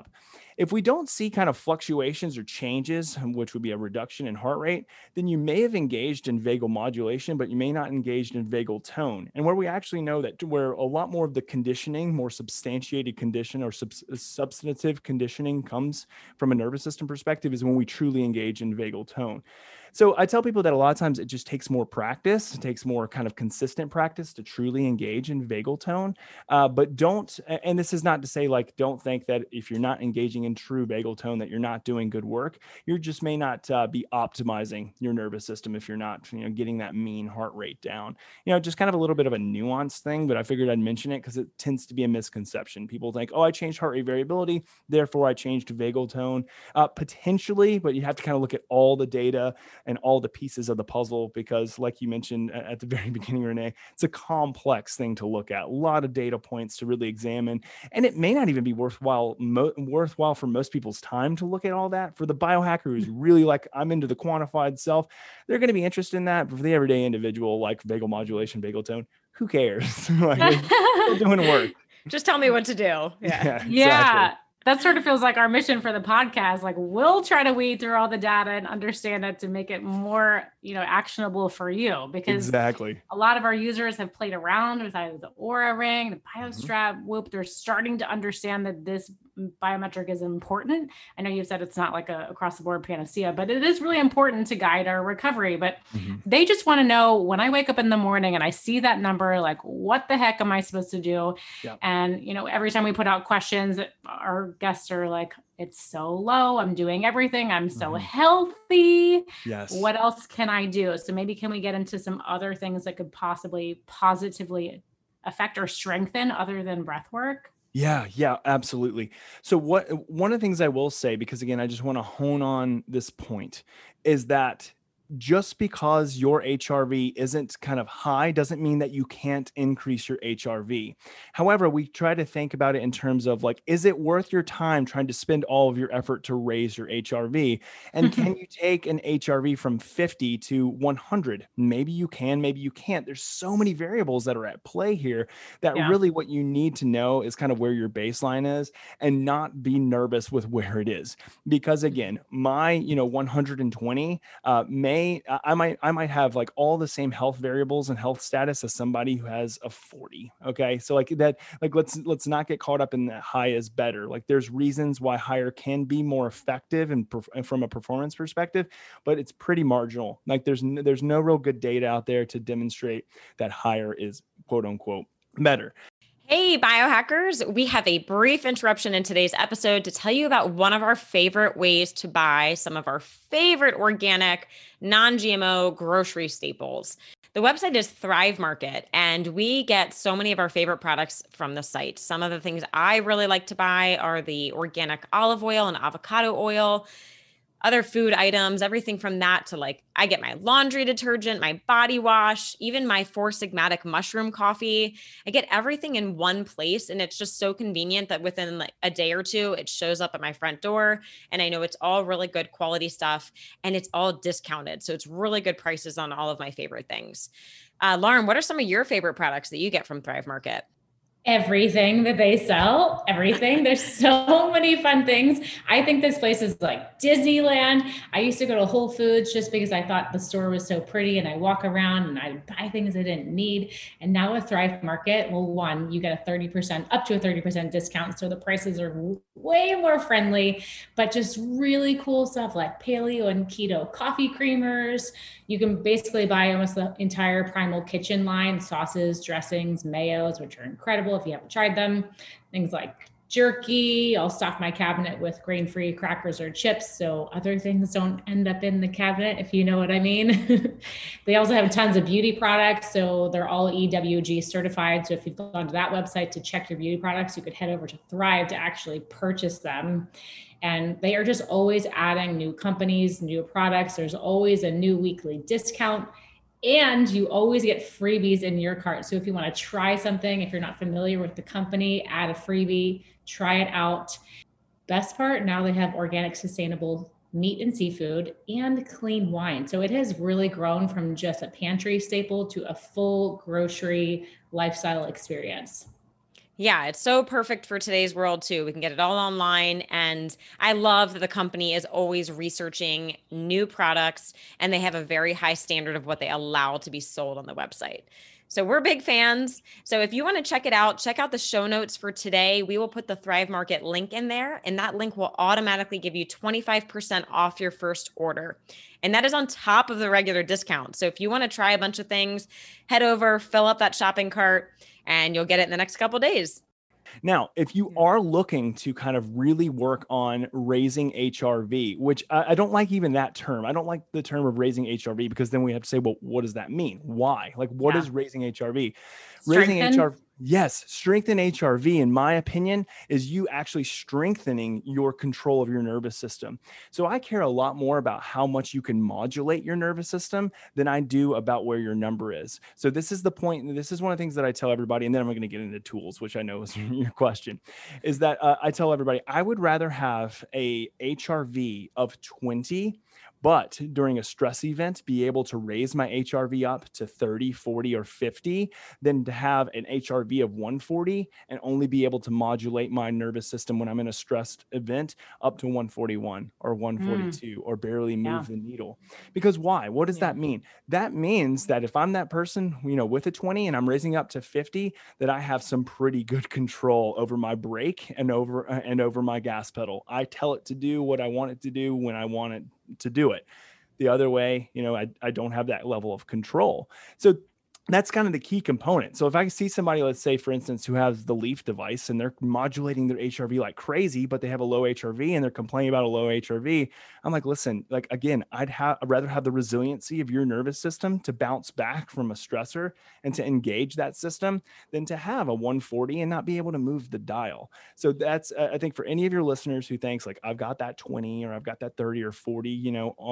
If we don't see kind of fluctuations or changes, which would be a reduction in heart rate, then you may have engaged in vagal modulation, but you may not engaged in vagal tone. And where we actually know that where a lot more of the conditioning, more substantiated condition or substantive conditioning comes from a nervous system perspective is when we truly engage in vagal tone. So I tell people that a lot of times it just takes more practice. It takes more kind of consistent practice to truly engage in vagal tone. But don't, and this is not to say like, don't think that if you're not engaging in true vagal tone that you're not doing good work. You just may not be optimizing your nervous system if you're not, getting that mean heart rate down. Just kind of a little bit of a nuanced thing, but I figured I'd mention it because it tends to be a misconception. People think, oh, I changed heart rate variability, therefore I changed vagal tone. Potentially, but you have to kind of look at all the data and all the pieces of the puzzle, because like you mentioned at the very beginning, Renee, it's a complex thing to look at, a lot of data points to really examine. And it may not even be worthwhile for most people's time to look at all that. For the biohacker who's really like, I'm into the quantified self, they're going to be interested in that. But for the everyday individual, like vagal modulation, vagal tone, who cares? Like, they're doing work. Just tell me what to do. Yeah. Exactly. Yeah. That sort of feels like our mission for the podcast. Like, we'll try to weed through all the data and understand it to make it more, actionable for you, because exactly a lot of our users have played around with either the Oura Ring, the BioStrap, Whoop. They're starting to understand that this biometric is important. I know you've said it's not like a across the board panacea, but it is really important to guide our recovery. But they just want to know, when I wake up in the morning and I see that number, like, what the heck am I supposed to do? Yep. And, every time we put out questions, our guests are like, it's so low. I'm doing everything. I'm so healthy. Yes. What else can I do? So maybe can we get into some other things that could possibly positively affect or strengthen other than breath work? Yeah, absolutely. So one of the things I will say, because again, I just want to hone on this point, is that just because your HRV isn't kind of high doesn't mean that you can't increase your HRV. However, we try to think about it in terms of like, is it worth your time trying to spend all of your effort to raise your HRV? And can you take an HRV from 50 to 100? Maybe you can, maybe you can't. There's so many variables that are at play here that really what you need to know is kind of where your baseline is and not be nervous with where it is. Because again, my, 120 I might have like all the same health variables and health status as somebody who has a 40. Okay. So like that, like, let's not get caught up in that high is better. Like, there's reasons why higher can be more effective and from a performance perspective, but it's pretty marginal. Like there's no real good data out there to demonstrate that higher is quote unquote better. Hey, biohackers, we have a brief interruption in today's episode to tell you about one of our favorite ways to buy some of our favorite organic, non-GMO grocery staples. The website is Thrive Market, and we get so many of our favorite products from the site. Some of the things I really like to buy are the organic olive oil and avocado oil, other food items, everything from that to like, I get my laundry detergent, my body wash, even my Four Sigmatic mushroom coffee. I get everything in one place. And it's just so convenient that within like a day or two, it shows up at my front door. And I know it's all really good quality stuff and it's all discounted. So it's really good prices on all of my favorite things. Lauren, what are some of your favorite products that you get from Thrive Market? Everything that they sell, everything. There's so many fun things. I think this place is like Disneyland. I used to go to Whole Foods just because I thought the store was so pretty, and I walk around and I buy things I didn't need. And now with Thrive Market, well, one, you get a 30%, up to a 30% discount. So the prices are way more friendly, but just really cool stuff like paleo and keto coffee creamers. You can basically buy almost the entire Primal Kitchen line, sauces, dressings, mayos, which are incredible if you haven't tried them. Things like jerky. I'll stock my cabinet with grain-free crackers or chips so other things don't end up in the cabinet, if you know what I mean. They also have tons of beauty products. So they're all EWG certified. So if you've gone to that website to check your beauty products, you could head over to Thrive to actually purchase them. And they are just always adding new companies, new products. There's always a new weekly discount. And you always get freebies in your cart. So if you want to try something, if you're not familiar with the company, add a freebie, try it out. Best part, now they have organic, sustainable meat and seafood and clean wine. So it has really grown from just a pantry staple to a full grocery lifestyle experience. Yeah, it's so perfect for today's world too. We can get it all online. And I love that the company is always researching new products and they have a very high standard of what they allow to be sold on the website. So we're big fans. So if you want to check out the show notes for today. We will put the Thrive Market link in there, and that link will automatically give you 25% off your first order. And that is on top of the regular discount. So if you want to try a bunch of things, head over, fill up that shopping cart, and you'll get it in the next couple of days. Now, if you are looking to kind of really work on raising HRV, which I don't like even that term. I don't like the term of raising HRV because then we have to say, well, what does that mean? Why? Like, what is raising HRV? Raising HRV, yes, strengthen HRV, in my opinion, is you actually strengthening your control of your nervous system. So I care a lot more about how much you can modulate your nervous system than I do about where your number is. So this is the point. This is one of the things that I tell everybody, and then I'm going to get into tools, which I know is your question, is that I tell everybody, I would rather have a HRV of 20, but during a stress event, be able to raise my HRV up to 30, 40, or 50 than to have an HRV of 140 and only be able to modulate my nervous system when I'm in a stressed event up to 141 or 142 or barely move the needle. Because why? What does that mean? That means that if I'm that person, with a 20 and I'm raising up to 50, that I have some pretty good control over my brake and over my gas pedal. I tell it to do what I want it to do when I want it to do it. The other way, I don't have that level of control. So that's kind of the key component. So if I see somebody, let's say, for instance, who has the Leaf device and they're modulating their HRV like crazy, but they have a low HRV and they're complaining about a low HRV, I'm like, listen, like, again, I'd rather have the resiliency of your nervous system to bounce back from a stressor and to engage that system than to have a 140 and not be able to move the dial. So that's, I think, for any of your listeners who thinks like, I've got that 20 or I've got that 30 or 40,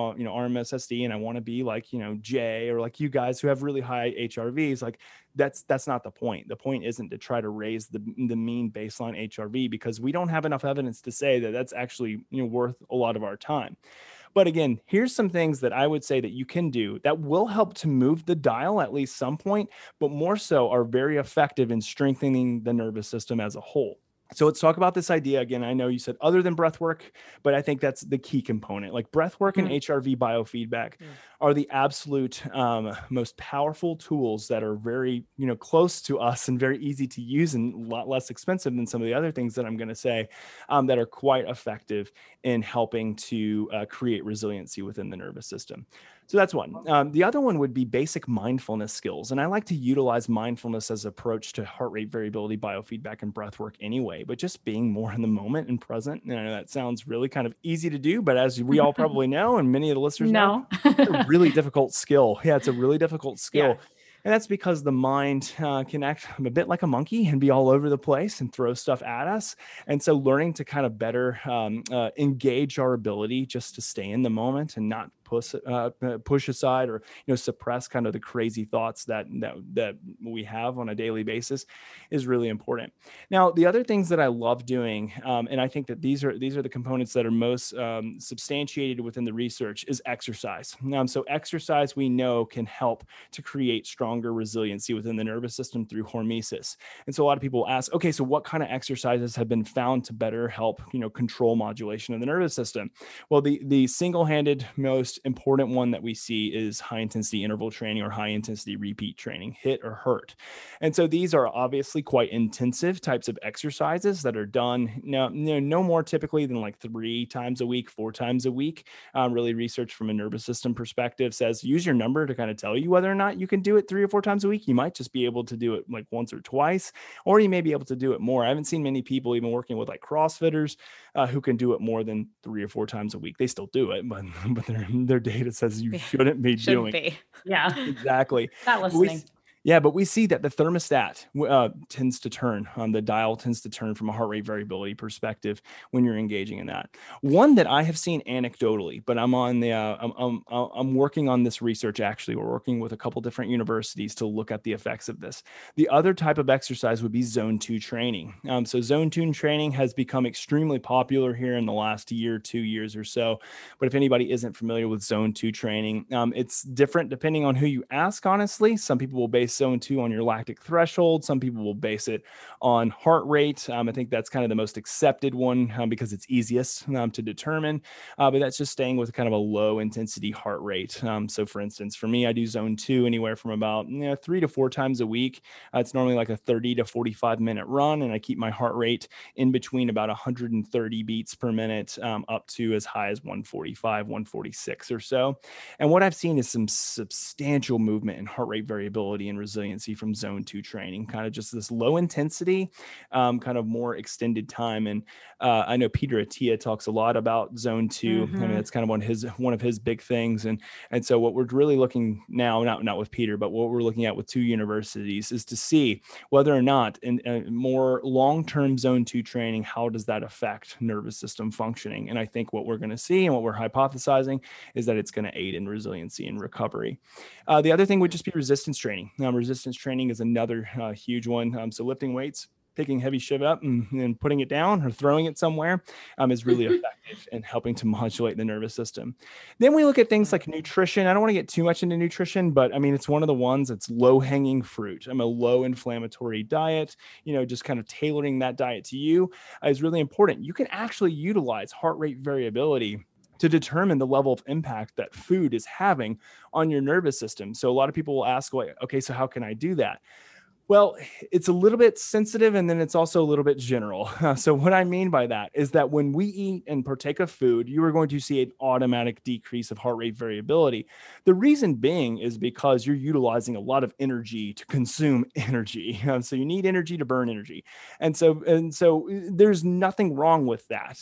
RMSSD, and I want to be like, Jay, or like you guys who have really high HRVs, like that's not the point. The point isn't to try to raise the mean baseline HRV, because we don't have enough evidence to say that that's actually worth a lot of our time. But again, here's some things that I would say that you can do that will help to move the dial at least some point, but more so are very effective in strengthening the nervous system as a whole. So let's talk about this idea again. I know you said other than breath work, but I think that's the key component. Like breath work and HRV biofeedback are the absolute most powerful tools that are very, close to us and very easy to use and a lot less expensive than some of the other things that I'm going to say that are quite effective in helping to create resiliency within the nervous system. So that's one. The other one would be basic mindfulness skills. And I like to utilize mindfulness as an approach to heart rate variability, biofeedback, and breath work anyway, but just being more in the moment and present. And I know that sounds really kind of easy to do, but as we all probably know, and many of the listeners know, it's a really difficult skill. Yeah, it's a really difficult skill. Yeah. And that's because the mind can act a bit like a monkey and be all over the place and throw stuff at us. And so learning to kind of better engage our ability just to stay in the moment and not push aside or suppress kind of the crazy thoughts that we have on a daily basis is really important. Now, the other things that I love doing, and I think that these are the components that are most substantiated within the research, is exercise. So exercise, we know, can help to create stronger resiliency within the nervous system through hormesis. And so a lot of people ask, okay, so what kind of exercises have been found to better help control modulation of the nervous system? Well, the single-handed most important one that we see is high intensity interval training or high intensity repeat training, HIIT or HURT. And so these are obviously quite intensive types of exercises that are done no more typically than like 3 times a week, 4 times a week. Really, research from a nervous system perspective says use your number to kind of tell you whether or not you can do it 3 or 4 times a week. You might just be able to do it like once or twice, or you may be able to do it more. I haven't seen many people even working with like CrossFitters who can do it more than 3 or 4 times a week. They still do it, but their data says you shouldn't be doing. Yeah, exactly. Not listening. But we see that the thermostat tends to turn on the dial tends to turn from a heart rate variability perspective when you're engaging in that. One that I have seen anecdotally, but I'm on the I'm working on this research. Actually, we're working with a couple different universities to look at the effects of this. The other type of exercise would be zone 2 training. So zone 2 training has become extremely popular here in the last 2 years or so. But if anybody isn't familiar with zone 2 training, it's different depending on who you ask. Honestly, some people will base base zone 2 on your lactic threshold. Some people will base it on heart rate. I think that's kind of the most accepted one because it's easiest to determine. But that's just staying with kind of a low intensity heart rate. So for instance, for me, I do zone 2 anywhere from about 3 to 4 times a week. It's normally like a 30 to 45-minute run, and I keep my heart rate in between about 130 beats per minute up to as high as 145, 146 or so. And what I've seen is some substantial movement in heart rate variability and resiliency from zone 2 training, kind of just this low intensity, kind of more extended time. And I know Peter Attia talks a lot about zone 2. I mean, that's kind of one of his big things. And so what we're really looking now, not with Peter, but what we're looking at with 2 universities is to see whether or not in more long-term zone 2 training, how does that affect nervous system functioning? And I think what we're going to see and what we're hypothesizing is that it's going to aid in resiliency and recovery. The other thing would just be resistance training. Resistance training is another huge one. So lifting weights, picking heavy shit up and putting it down or throwing it somewhere is really effective in helping to modulate the nervous system. Then we look at things like nutrition. I don't want to get too much into nutrition, but I mean, it's one of the ones that's low hanging fruit. I'm a low inflammatory diet, just kind of tailoring that diet to you is really important. You can actually utilize heart rate variability to determine the level of impact that food is having on your nervous system. So a lot of people will ask, well, okay, so how can I do that? Well, it's a little bit sensitive, and then it's also a little bit general. So what I mean by that is that when we eat and partake of food, you are going to see an automatic decrease of heart rate variability. The reason being is because you're utilizing a lot of energy to consume energy. So you need energy to burn energy. And so there's nothing wrong with that.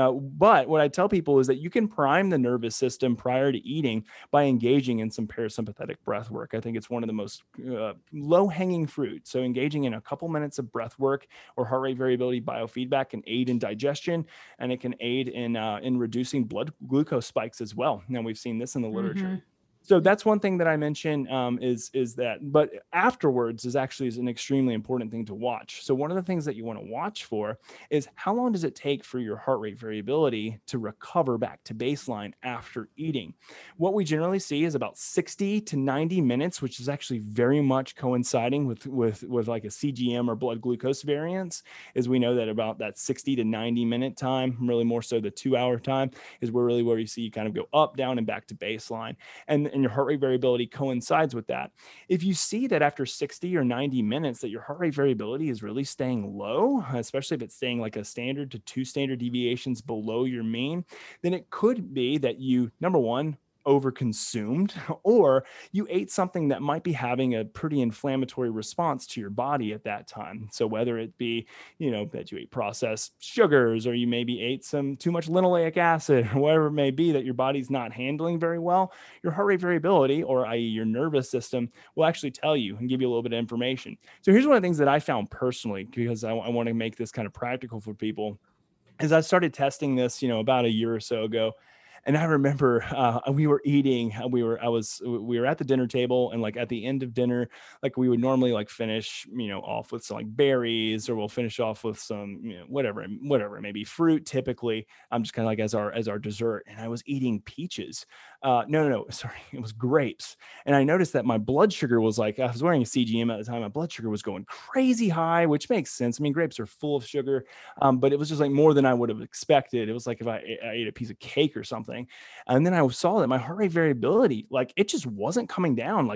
But what I tell people is that you can prime the nervous system prior to eating by engaging in some parasympathetic breath work. I think it's one of the most low-hanging fruit. So engaging in a couple minutes of breath work or heart rate variability biofeedback can aid in digestion, and it can aid in reducing blood glucose spikes as well. Now we've seen this in the literature. So that's one thing that I mentioned is that, but afterwards is an extremely important thing to watch. So one of the things that you want to watch for is how long does it take for your heart rate variability to recover back to baseline after eating? What we generally see is about 60 to 90 minutes, which is actually very much coinciding with like a CGM or blood glucose variance, is we know that about that 60 to 90 minute time, really more so the 2-hour time, is where you see you kind of go up, down, and back to baseline. And your heart rate variability coincides with that. If you see that after 60 or 90 minutes that your heart rate variability is really staying low, especially if it's staying like a standard to 2 standard deviations below your mean, then it could be that you, number one, overconsumed, or you ate something that might be having a pretty inflammatory response to your body at that time. So whether it be, that you ate processed sugars, or you maybe ate some too much linoleic acid, or whatever it may be that your body's not handling very well, your heart rate variability, or i.e. your nervous system, will actually tell you and give you a little bit of information. So here's one of the things that I found personally, because I want to make this kind of practical for people, is I started testing this, about a year or so ago. And I remember we were eating, we were at the dinner table, and like at the end of dinner, like we would normally like finish, off with some like berries, or we'll finish off with some, whatever, maybe fruit. Typically, I'm just kind of like as our dessert. And I was eating peaches. No, sorry, it was grapes. And I noticed that my blood sugar was like, I was wearing a CGM at the time. My blood sugar was going crazy high, which makes sense. I mean, grapes are full of sugar, but it was just like more than I would have expected. It was like if I ate a piece of cake or something. And then I saw that my heart rate variability, like it just wasn't coming down,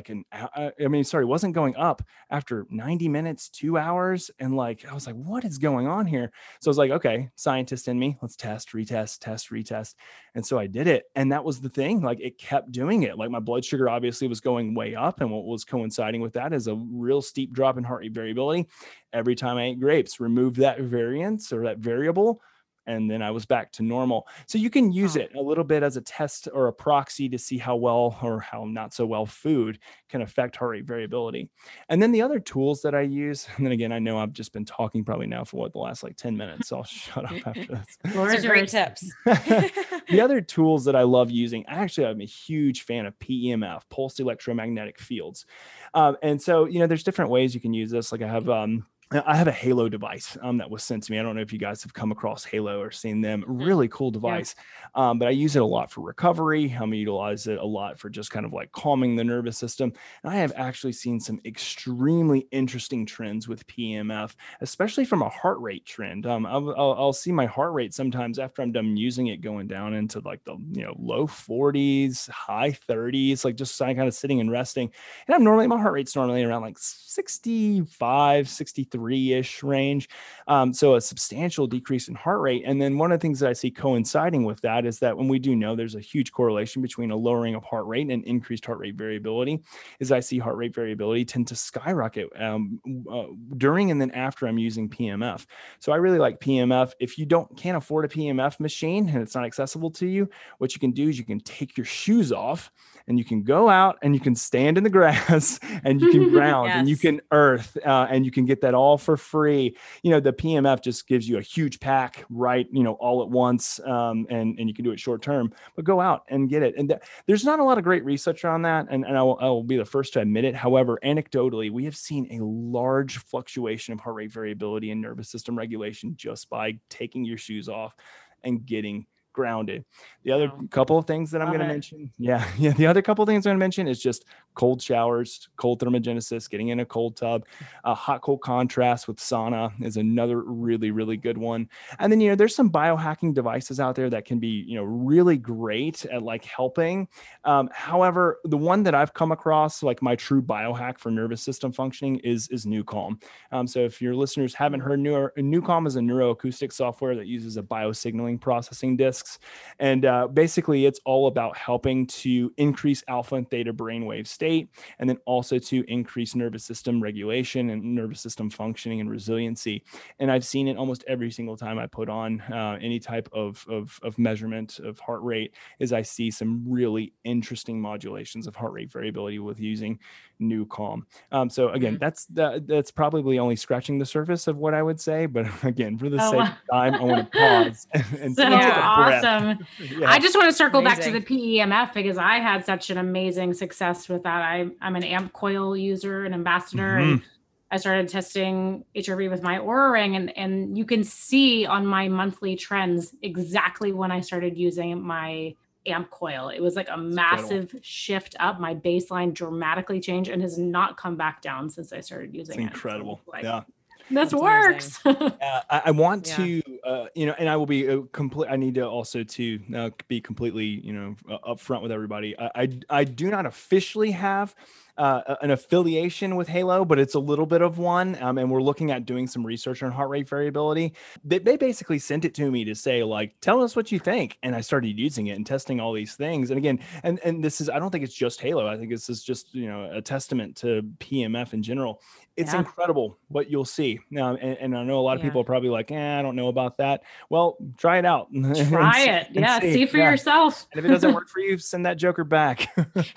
wasn't going up after 90 minutes, 2 hours. And like, I was like, what is going on here? So I was like, okay, scientist in me, let's test, retest. And so I did it. And that was the thing. Like it kept doing it. Like my blood sugar obviously was going way up. And what was coinciding with that is a real steep drop in heart rate variability. Every time I ate grapes, removed that variance or that variable, and then I was back to normal. So you can use it a little bit as a test or a proxy to see how well or how not so well food can affect heart rate variability. And then the other tools that I use, and then again, I know I've just been talking probably now for the last like 10 minutes. So I'll shut up after this. Those are great tips. The other tools that I love using, actually, I'm a huge fan of PEMF, pulsed electromagnetic fields. And so, there's different ways you can use this. Like I have I have a Halo device that was sent to me. I don't know if you guys have come across Halo or seen them. Really cool device. Yeah. But I use it a lot for recovery. I'm utilize it a lot for just kind of like calming the nervous system. And I have actually seen some extremely interesting trends with PEMF, especially from a heart rate trend. I'll see my heart rate sometimes after I'm done using it going down into like the low 40s, high 30s, like just kind of sitting and resting. And my heart rate's normally around like 65, 63-ish range. So a substantial decrease in heart rate. And then one of the things that I see coinciding with that is that when we do know there's a huge correlation between a lowering of heart rate and increased heart rate variability, is I see heart rate variability tend to skyrocket during and then after I'm using PEMF. So I really like PEMF. If you can't afford a PEMF machine and it's not accessible to you, what you can do is you can take your shoes off and you can go out and you can stand in the grass and you can ground and you can earth and you can get that all for free. The PEMF just gives you a huge pack, right? All at once, and you can do it short term, but go out and get it. And there's not a lot of great research on that. And I will be the first to admit it. However, anecdotally, we have seen a large fluctuation of heart rate variability and nervous system regulation just by taking your shoes off and getting grounded. The other couple of things that I'm going to mention. The other couple of things I'm going to mention is just cold showers, cold thermogenesis, getting in a cold tub, hot cold contrast with sauna is another really, really good one. And then, there's some biohacking devices out there that can be, really great at like helping. However, the one that I've come across, like my true biohack for nervous system functioning is NeuCalm. So if your listeners haven't heard, NeuCalm is a neuroacoustic software that uses a biosignaling processing discs. And basically it's all about helping to increase alpha and theta brainwave state, and then also to increase nervous system regulation and nervous system functioning and resiliency. And I've seen it almost every single time I put on any type of measurement of heart rate, is I see some really interesting modulations of heart rate variability with using NeuCalm. So again, that's probably only scratching the surface of what I would say, but again, for the sake of time, I want to pause and so take a awesome. I just want to circle back to Amazing. the PEMF because I had such an amazing success with that. I'm an AMP coil user, an ambassador, and I started testing HRV with my Oura Ring, and you can see on my monthly trends exactly when I started using my AMP coil. It was like a massive shift up. My baseline dramatically changed and has not come back down since I started using it. Incredible. So, this works. I want to, and I will be I need to also to be completely, upfront with everybody. I do not officially have an affiliation with Halo, but it's a little bit of one. And we're looking at doing some research on heart rate variability. They basically sent it to me to say, like, tell us what you think. And I started using it and testing all these things. And again, and this is, I don't think it's just Halo. I think this is just, a testament to PEMF in general. It's incredible what you'll see. Now, and I know a lot of people are probably like, I don't know about that. Well, try it out. Try it. Yeah. See for yourself. And if it doesn't work for you, send that joker back.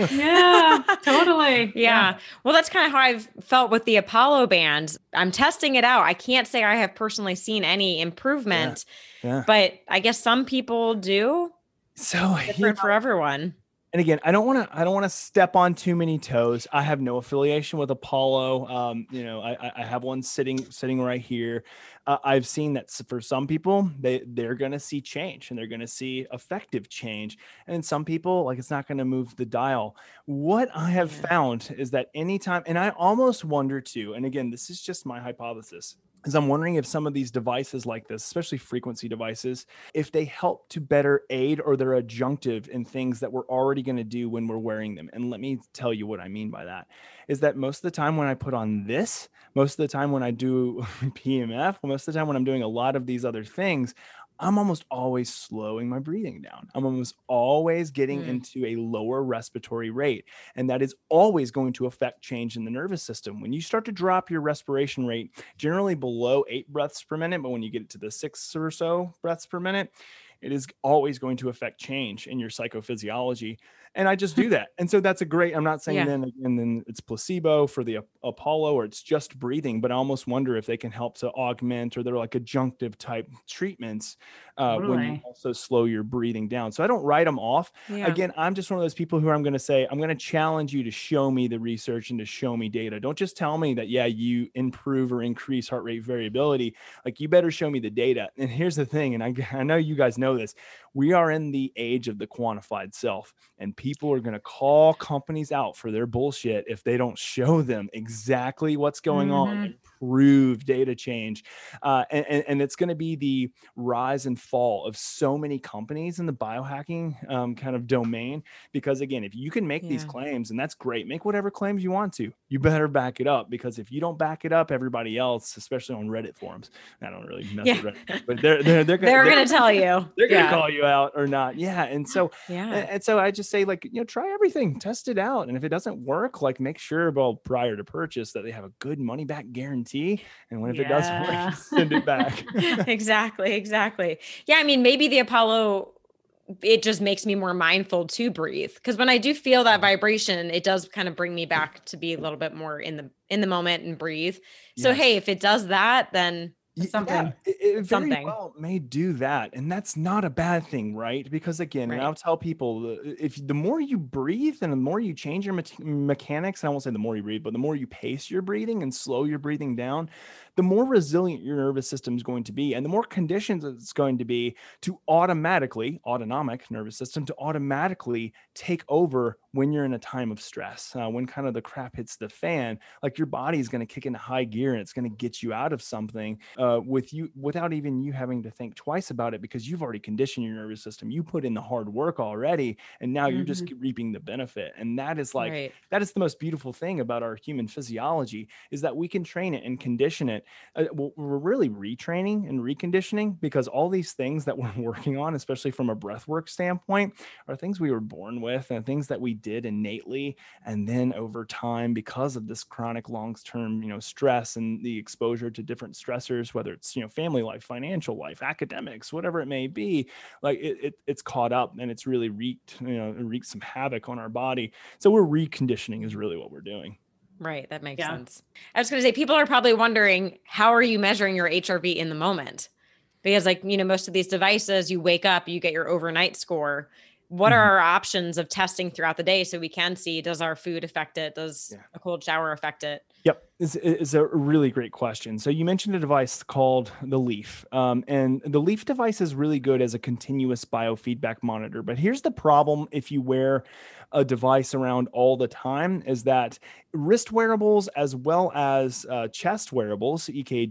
Yeah, totally. Yeah. Well, that's kind of how I've felt with the Apollo band. I'm testing it out. I can't say I have personally seen any improvement, but I guess some people do. So different for everyone. And again, I don't want to step on too many toes. I have no affiliation with Apollo. I have one sitting right here. I've seen that for some people, they're going to see change and they're going to see effective change. And some people, like, it's not going to move the dial. What I have found is that anytime, and I almost wonder too, and again, this is just my hypothesis, is I'm wondering if some of these devices like this, especially frequency devices, if they help to better aid or they're adjunctive in things that we're already going to do when we're wearing them. And let me tell you what I mean by that is that most of the time when I put on this, most of the time when I do PEMF, most of the time when I'm doing a lot of these other things, I'm almost always slowing my breathing down. I'm almost always getting into a lower respiratory rate. And that is always going to affect change in the nervous system. When you start to drop your respiration rate, generally below 8 breaths per minute, but when you get it to the 6 or so breaths per minute, it is always going to affect change in your psychophysiology. And I just do that. And so that's a great, I'm not saying Yeah. then it's placebo for the Apollo, or it's just breathing, but I almost wonder if they can help to augment, or they're like adjunctive type treatments when you Totally. also slow your breathing down. So I don't write them off. Yeah. Again, I'm just one of those people who I'm going to say, I'm going to challenge you to show me the research and to show me data. Don't just tell me that, yeah, you improve or increase heart rate variability. Like, you better show me the data. And here's the thing, and I know you guys know this, we are in the age of the quantified self, and people are going to call companies out for their bullshit if they don't show them exactly what's going on and prove data change. And it's going to be the rise and fall of so many companies in the biohacking kind of domain. Because again, if you can make these claims, and that's great, make whatever claims you want to, you better back it up, because if you don't back it up, everybody else, especially on Reddit forums, I don't really mess with Reddit, but they're going to tell you. They're going to call you out or not. Yeah. And so, Yeah. and so I just say, like, try everything, test it out. And if it doesn't work, like, make sure, well, prior to purchase, that they have a good money back guarantee. And if it doesn't work, send it back. Exactly. Yeah. I mean, maybe the Apollo, it just makes me more mindful to breathe. Cause when I do feel that vibration, it does kind of bring me back to be a little bit more in the moment and breathe. So, Yes. hey, if it does that, then something. Yeah, it very something. well may do that, and that's not a bad thing, right? Because again, and Right. I'll tell people, if the more you breathe and the more you change your mechanics, I won't say the more you breathe, but the more you pace your breathing and slow your breathing down, the more resilient your nervous system is going to be, and the more conditions it's going to be to autonomic nervous system to automatically take over when you're in a time of stress, when kind of the crap hits the fan. Like, your body is going to kick into high gear, and it's going to get you out of something without even you having to think twice about it, because you've already conditioned your nervous system. You put in the hard work already, and now you're just reaping the benefit. And that is that is the most beautiful thing about our human physiology, is that we can train it and condition it. We're really retraining and reconditioning, because all these things that we're working on, especially from a breathwork standpoint, are things we were born with and things that we did innately. And then over time, because of this chronic long-term, stress and the exposure to different stressors, whether it's, family life, financial life, academics, whatever it may be, like it's caught up, and it's really wreaked some havoc on our body. So we're reconditioning is really what we're doing. Right. That makes sense. I was going to say, people are probably wondering, how are you measuring your HRV in the moment? Because most of these devices, you wake up, you get your overnight score. What are our options of testing throughout the day, so we can see, does our food affect it? Does a cold shower affect it? Yep. It's a really great question. So you mentioned a device called the Leaf. And the Leaf device is really good as a continuous biofeedback monitor. But here's the problem if you wear a device around all the time, is that wrist wearables as well as chest wearables,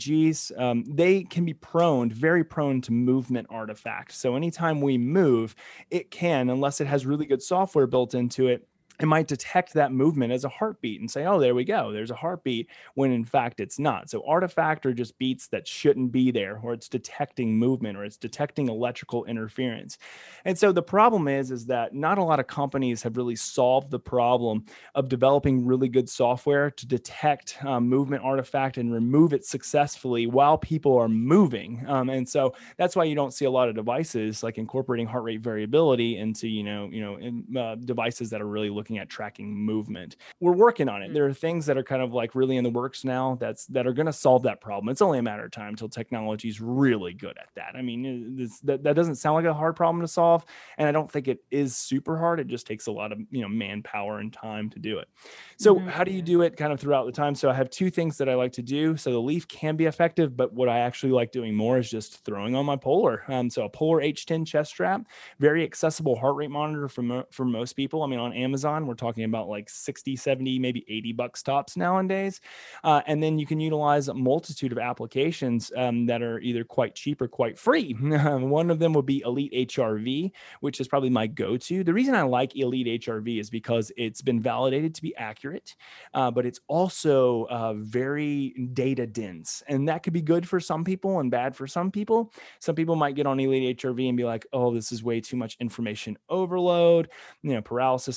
EKGs, they can be very prone to movement artifacts. So anytime we move, it can, unless it has really good software built into it, it might detect that movement as a heartbeat and say, oh, there we go, there's a heartbeat, when in fact it's not. So artifact are just beats that shouldn't be there, or it's detecting movement, or it's detecting electrical interference. And so the problem is that not a lot of companies have really solved the problem of developing really good software to detect movement artifact and remove it successfully while people are moving. And so that's why you don't see a lot of devices like incorporating heart rate variability into, devices that are really looking at tracking movement. We're working on it. There are things that are kind of like really in the works now that are going to solve that problem. It's only a matter of time until technology is really good at that. I mean, that doesn't sound like a hard problem to solve, and I don't think it is super hard. It just takes a lot of manpower and time to do it. So how do you do it kind of throughout the time? So I have two things that I like to do. So the Leaf can be effective, but what I actually like doing more is just throwing on my Polar. So a Polar H10 chest strap, very accessible heart rate monitor for most people. I mean, on Amazon, we're talking about like 60, 70, maybe $80 tops nowadays. And then you can utilize a multitude of applications that are either quite cheap or quite free. One of them would be Elite HRV, which is probably my go-to. The reason I like Elite HRV is because it's been validated to be accurate, but it's also very data dense. And that could be good for some people and bad for some people. Some people might get on Elite HRV and be like, oh, this is way too much information overload, paralysis by analysis.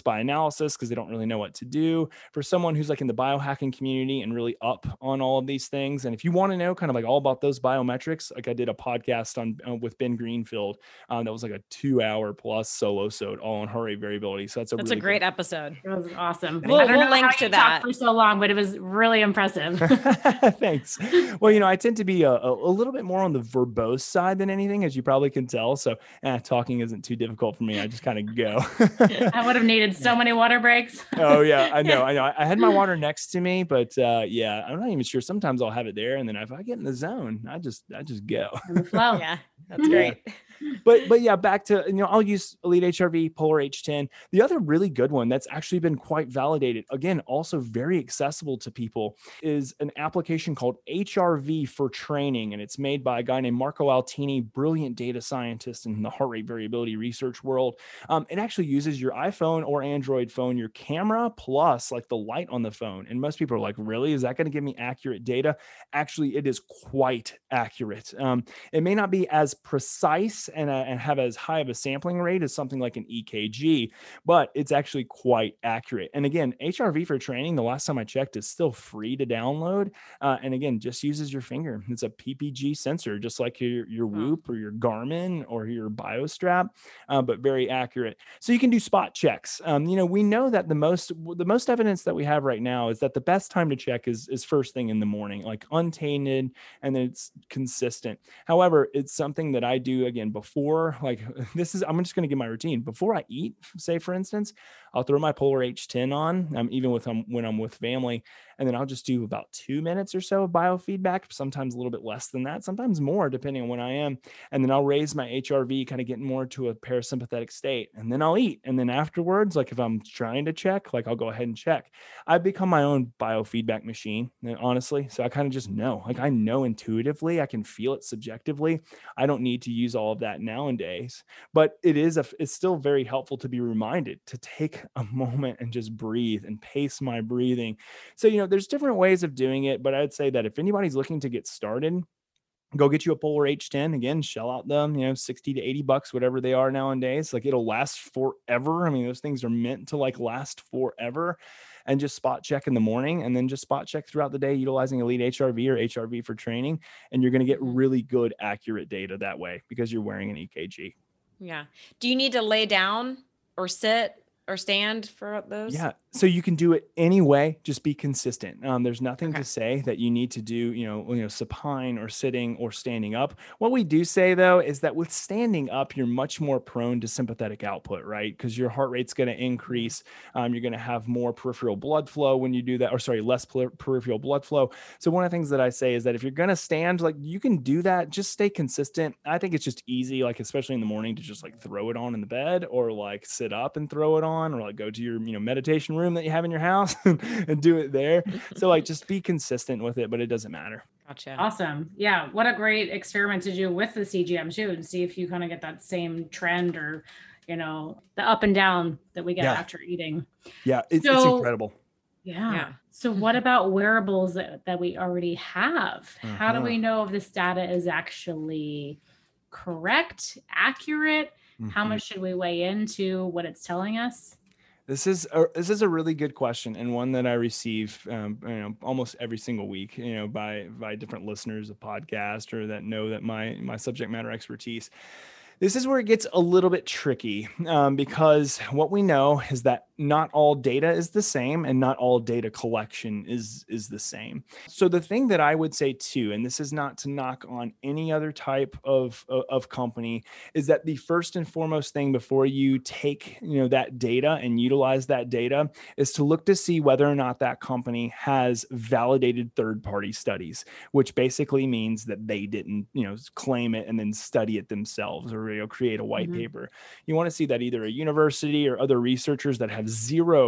paralysis because they don't really know what to do. For someone who's like in the biohacking community and really up on all of these things. And if you want to know kind of like all about those biometrics, like I did a podcast on with Ben Greenfield that was like a 2-hour plus solo sode all on heart rate variability. So that's a really great episode. It was awesome. We'll link to that for so long, but it was really impressive. Thanks. Well, I tend to be a little bit more on the verbose side than anything, as you probably can tell. So talking isn't too difficult for me. I just kind of go. I would have needed so many water breaks. Oh yeah, I know. I had my water next to me, but yeah, I'm not even sure. Sometimes I'll have it there, and then if I get in the zone, I just go. In the flow. Yeah, that's great. But yeah, back to, I'll use Elite HRV, Polar H10. The other really good one that's actually been quite validated, again, also very accessible to people, is an application called HRV for Training. And it's made by a guy named Marco Altini, brilliant data scientist in the heart rate variability research world. It actually uses your iPhone or Android phone, your camera, plus like the light on the phone. And most people are like, really? Is that going to give me accurate data? Actually, it is quite accurate. It may not be as precise and have as high of a sampling rate as something like an EKG, but it's actually quite accurate. And again, HRV for Training, the last time I checked, is still free to download. And again, just uses your finger. It's a PPG sensor, just like your Whoop or your Garmin or your BioStrap, but very accurate. So you can do spot checks. We know that the most evidence that we have right now is that the best time to check is first thing in the morning, like untainted, and then it's consistent. However, it's something that I do again before, like I'm just going to give my routine before I eat. Say for instance, I'll throw my Polar H10 on, even when I'm with family, and then I'll just do about 2 minutes or so of biofeedback, sometimes a little bit less than that, sometimes more, depending on when I am. And then I'll raise my HRV, kind of getting more to a parasympathetic state. And then I'll eat. And then afterwards, like if I'm trying to check, like I'll go ahead and check. I've become my own biofeedback machine, honestly. So I kind of just know, like I know intuitively, I can feel it subjectively. I don't need to use all of that nowadays, but it's still very helpful to be reminded to take a moment and just breathe and pace my breathing. So, there's different ways of doing it, but I'd say that if anybody's looking to get started, go get you a Polar H10. Again, shell out them, $60 to $80, whatever they are nowadays. Like it'll last forever. I mean, those things are meant to like last forever. And just spot check in the morning, and then just spot check throughout the day utilizing Elite HRV or HRV for Training. And you're going to get really good, accurate data that way because you're wearing an EKG. Yeah. Do you need to lay down or sit or stand for those? Yeah. So you can do it anyway, just be consistent. There's nothing to say that you need to do, supine or sitting or standing up. What we do say though, is that with standing up, you're much more prone to sympathetic output, right? Because your heart rate's going to increase. You're going to have more peripheral blood flow when you do that, less peripheral blood flow. So one of the things that I say is that if you're going to stand, like you can do that, just stay consistent. I think it's just easy, like, especially in the morning to just like throw it on in the bed or like sit up and throw it on, or like go to your, meditation room that you have in your house and do it there. So like just be consistent with it, but it doesn't matter. Gotcha. Awesome. Yeah. What a great experiment to do with the CGM too, and see if you kind of get that same trend or, the up and down that we get after eating. Yeah. It's incredible. Yeah. So what about wearables that we already have? How do we know if this data is actually correct, accurate? How much should we weigh into what it's telling us? This is a really good question, and one that I receive, almost every single week, by different listeners of podcast or that know that my subject matter expertise. This is where it gets a little bit tricky because what we know is that not all data is the same and not all data collection is the same. So the thing that I would say too, and this is not to knock on any other type of company, is that the first and foremost thing before you take that data and utilize that data is to look to see whether or not that company has validated third-party studies, which basically means that they didn't claim it and then study it themselves or create a white paper. You want to see that either a university or other researchers that have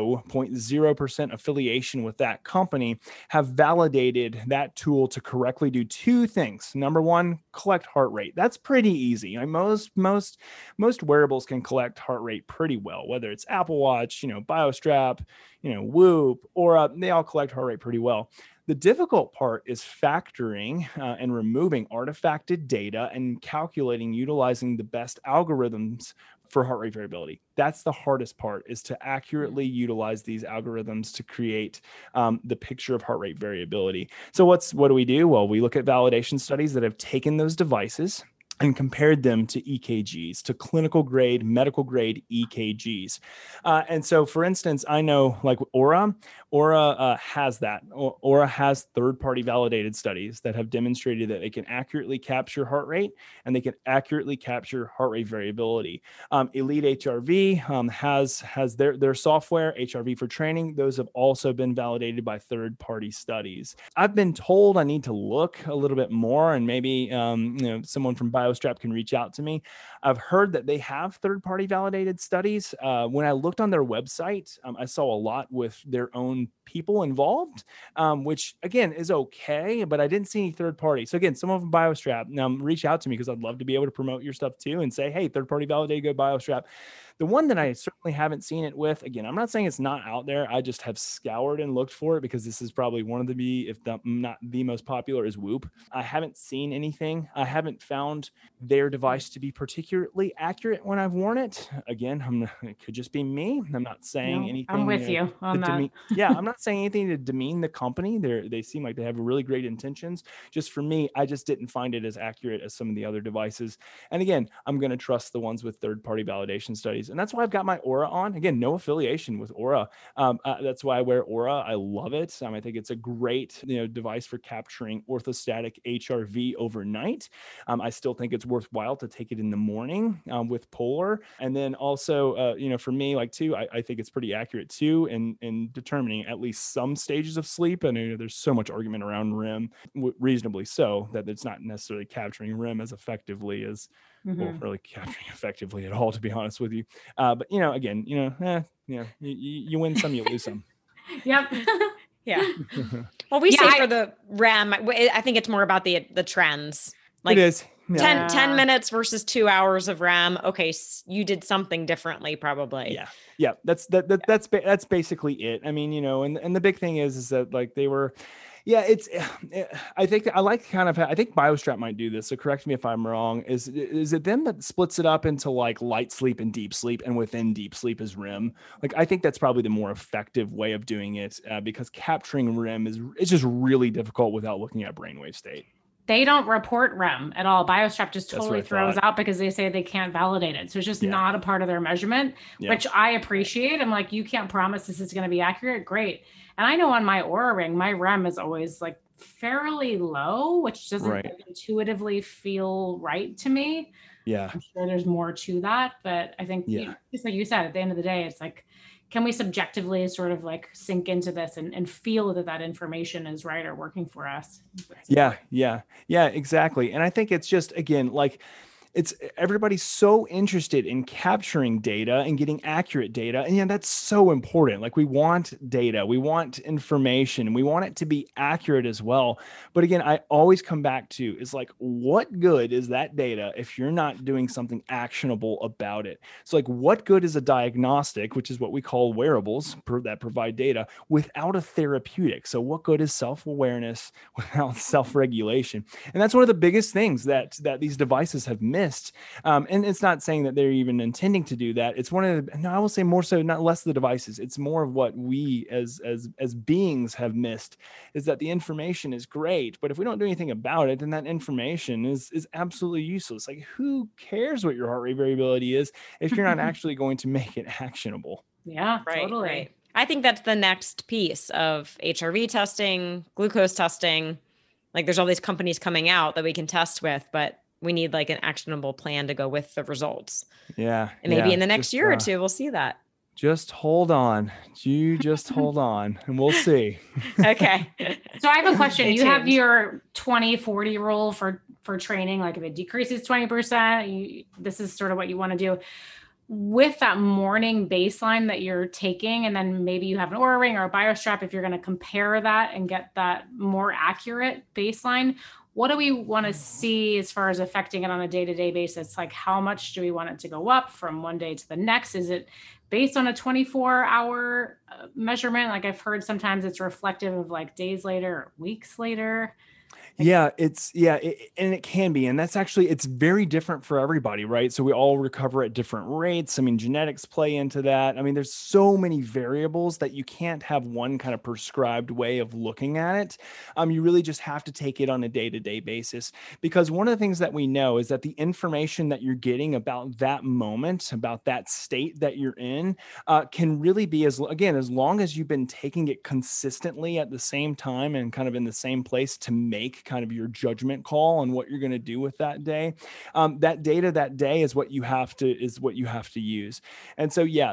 0.0% affiliation with that company have validated that tool to correctly do two things. Number one, collect heart rate. That's pretty easy. Most wearables can collect heart rate pretty well, whether it's Apple Watch, BioStrap, Whoop, or they all collect heart rate pretty well. The difficult part is factoring and removing artifacted data and calculating utilizing the best algorithms for heart rate variability. That's the hardest part, is to accurately utilize these algorithms to create the picture of heart rate variability. So what do we do? Well, we look at validation studies that have taken those devices and compared them to EKGs, to clinical grade, medical grade EKGs. And so, for instance, I know like Aura has that. Aura has third-party validated studies that have demonstrated that they can accurately capture heart rate and they can accurately capture heart rate variability. Elite HRV has their software, HRV for training. Those have also been validated by third-party studies. I've been told I need to look a little bit more, and maybe someone from BioStrap can reach out to me. I've heard that they have third-party validated studies. When I looked on their website, I saw a lot with their own people involved, which again is okay, but I didn't see any third party. So again, someone from BioStrap, reach out to me, because I'd love to be able to promote your stuff too and say, hey, third-party validated, go BioStrap. The one that I certainly haven't seen it with, again, I'm not saying it's not out there. I just have scoured and looked for it, because this is probably one of not the most popular, is Whoop. I haven't seen anything. I haven't found their device to be particularly accurate when I've worn it. Again, it could just be me. I'm not saying anything. I'm with you on that. Yeah, I'm not saying anything to demean the company. They seem like they have really great intentions. Just for me, I just didn't find it as accurate as some of the other devices. And again, I'm going to trust the ones with third-party validation studies. And that's why I've got my Aura on. Again, no affiliation with Aura. That's why I wear Aura. I love it. I think it's a great device for capturing orthostatic HRV overnight. I still think it's worthwhile to take it in the morning with Polar. And then also, for me, I think it's pretty accurate too in determining at least some stages of sleep. And there's so much argument around REM, reasonably so, that it's not necessarily capturing REM as effectively as, well, really capturing effectively at all, to be honest with you. But again, you win some, you lose some. Yep. Yeah. Well, we say for the REM, I think it's more about the trends. It is. Yeah. 10 minutes versus 2 hours of REM. Okay. You did something differently, probably. Yeah. Yeah. That's basically it. I mean, and the big thing is that they were, I think BioStrap might do this. So correct me if I'm wrong. Is it them that splits it up into light sleep and deep sleep, and within deep sleep is REM? I think that's probably the more effective way of doing it, because capturing REM it's just really difficult without looking at brainwave state. They don't report REM at all. BioStrap just totally throws out, because they say they can't validate it. So it's just not a part of their measurement, which I appreciate. I'm like, you can't promise this is going to be accurate. Great. And I know on my Aura Ring, my REM is always fairly low, which doesn't intuitively feel right to me. Yeah. I'm sure there's more to that, but I think just like you said, at the end of the day, it's can we subjectively sort of sink into this and feel that information is right or working for us? Yeah, exactly. And I think it's just, again, it's everybody's so interested in capturing data and getting accurate data. And that's so important. We want data, we want information, we want it to be accurate as well. But again, I always come back to is what good is that data if you're not doing something actionable about it? So what good is a diagnostic, which is what we call wearables that provide data, without a therapeutic? So what good is self-awareness without self-regulation? And that's one of the biggest things that these devices have missed. And it's not saying that they're even intending to do that. It's I will say more so, not less the devices. It's more of what we as beings have missed, is that the information is great, but if we don't do anything about it, then that information is absolutely useless. Who cares what your heart rate variability is if you're not actually going to make it actionable? Yeah, totally. Right. I think that's the next piece of HRV testing, glucose testing. There's all these companies coming out that we can test with, but we need an actionable plan to go with the results. Yeah. And maybe in the next year or two, we'll see that. Just hold on. You just hold on and we'll see. Okay. So I have a question. You have your 20-40 rule for training. If it decreases 20%, this is sort of what you want to do. With that morning baseline that you're taking, and then maybe you have an Aura Ring or a BioStrap, if you're going to compare that and get that more accurate baseline, what do we want to see as far as affecting it on a day-to-day basis? How much do we want it to go up from one day to the next? Is it based on a 24-hour measurement? I've heard sometimes it's reflective of days later or weeks later. Yeah, and it can be, and that's actually, it's very different for everybody, right? So we all recover at different rates. I mean, genetics play into that. I mean, there's so many variables that you can't have one kind of prescribed way of looking at it. You really just have to take it on a day-to-day basis, because one of the things that we know is that the information that you're getting about that moment, about that state that you're in, can really be, as long as you've been taking it consistently at the same time and kind of in the same place to make kind of your judgment call on what you're going to do with that day. That data that day is what you have to use. And so, yeah,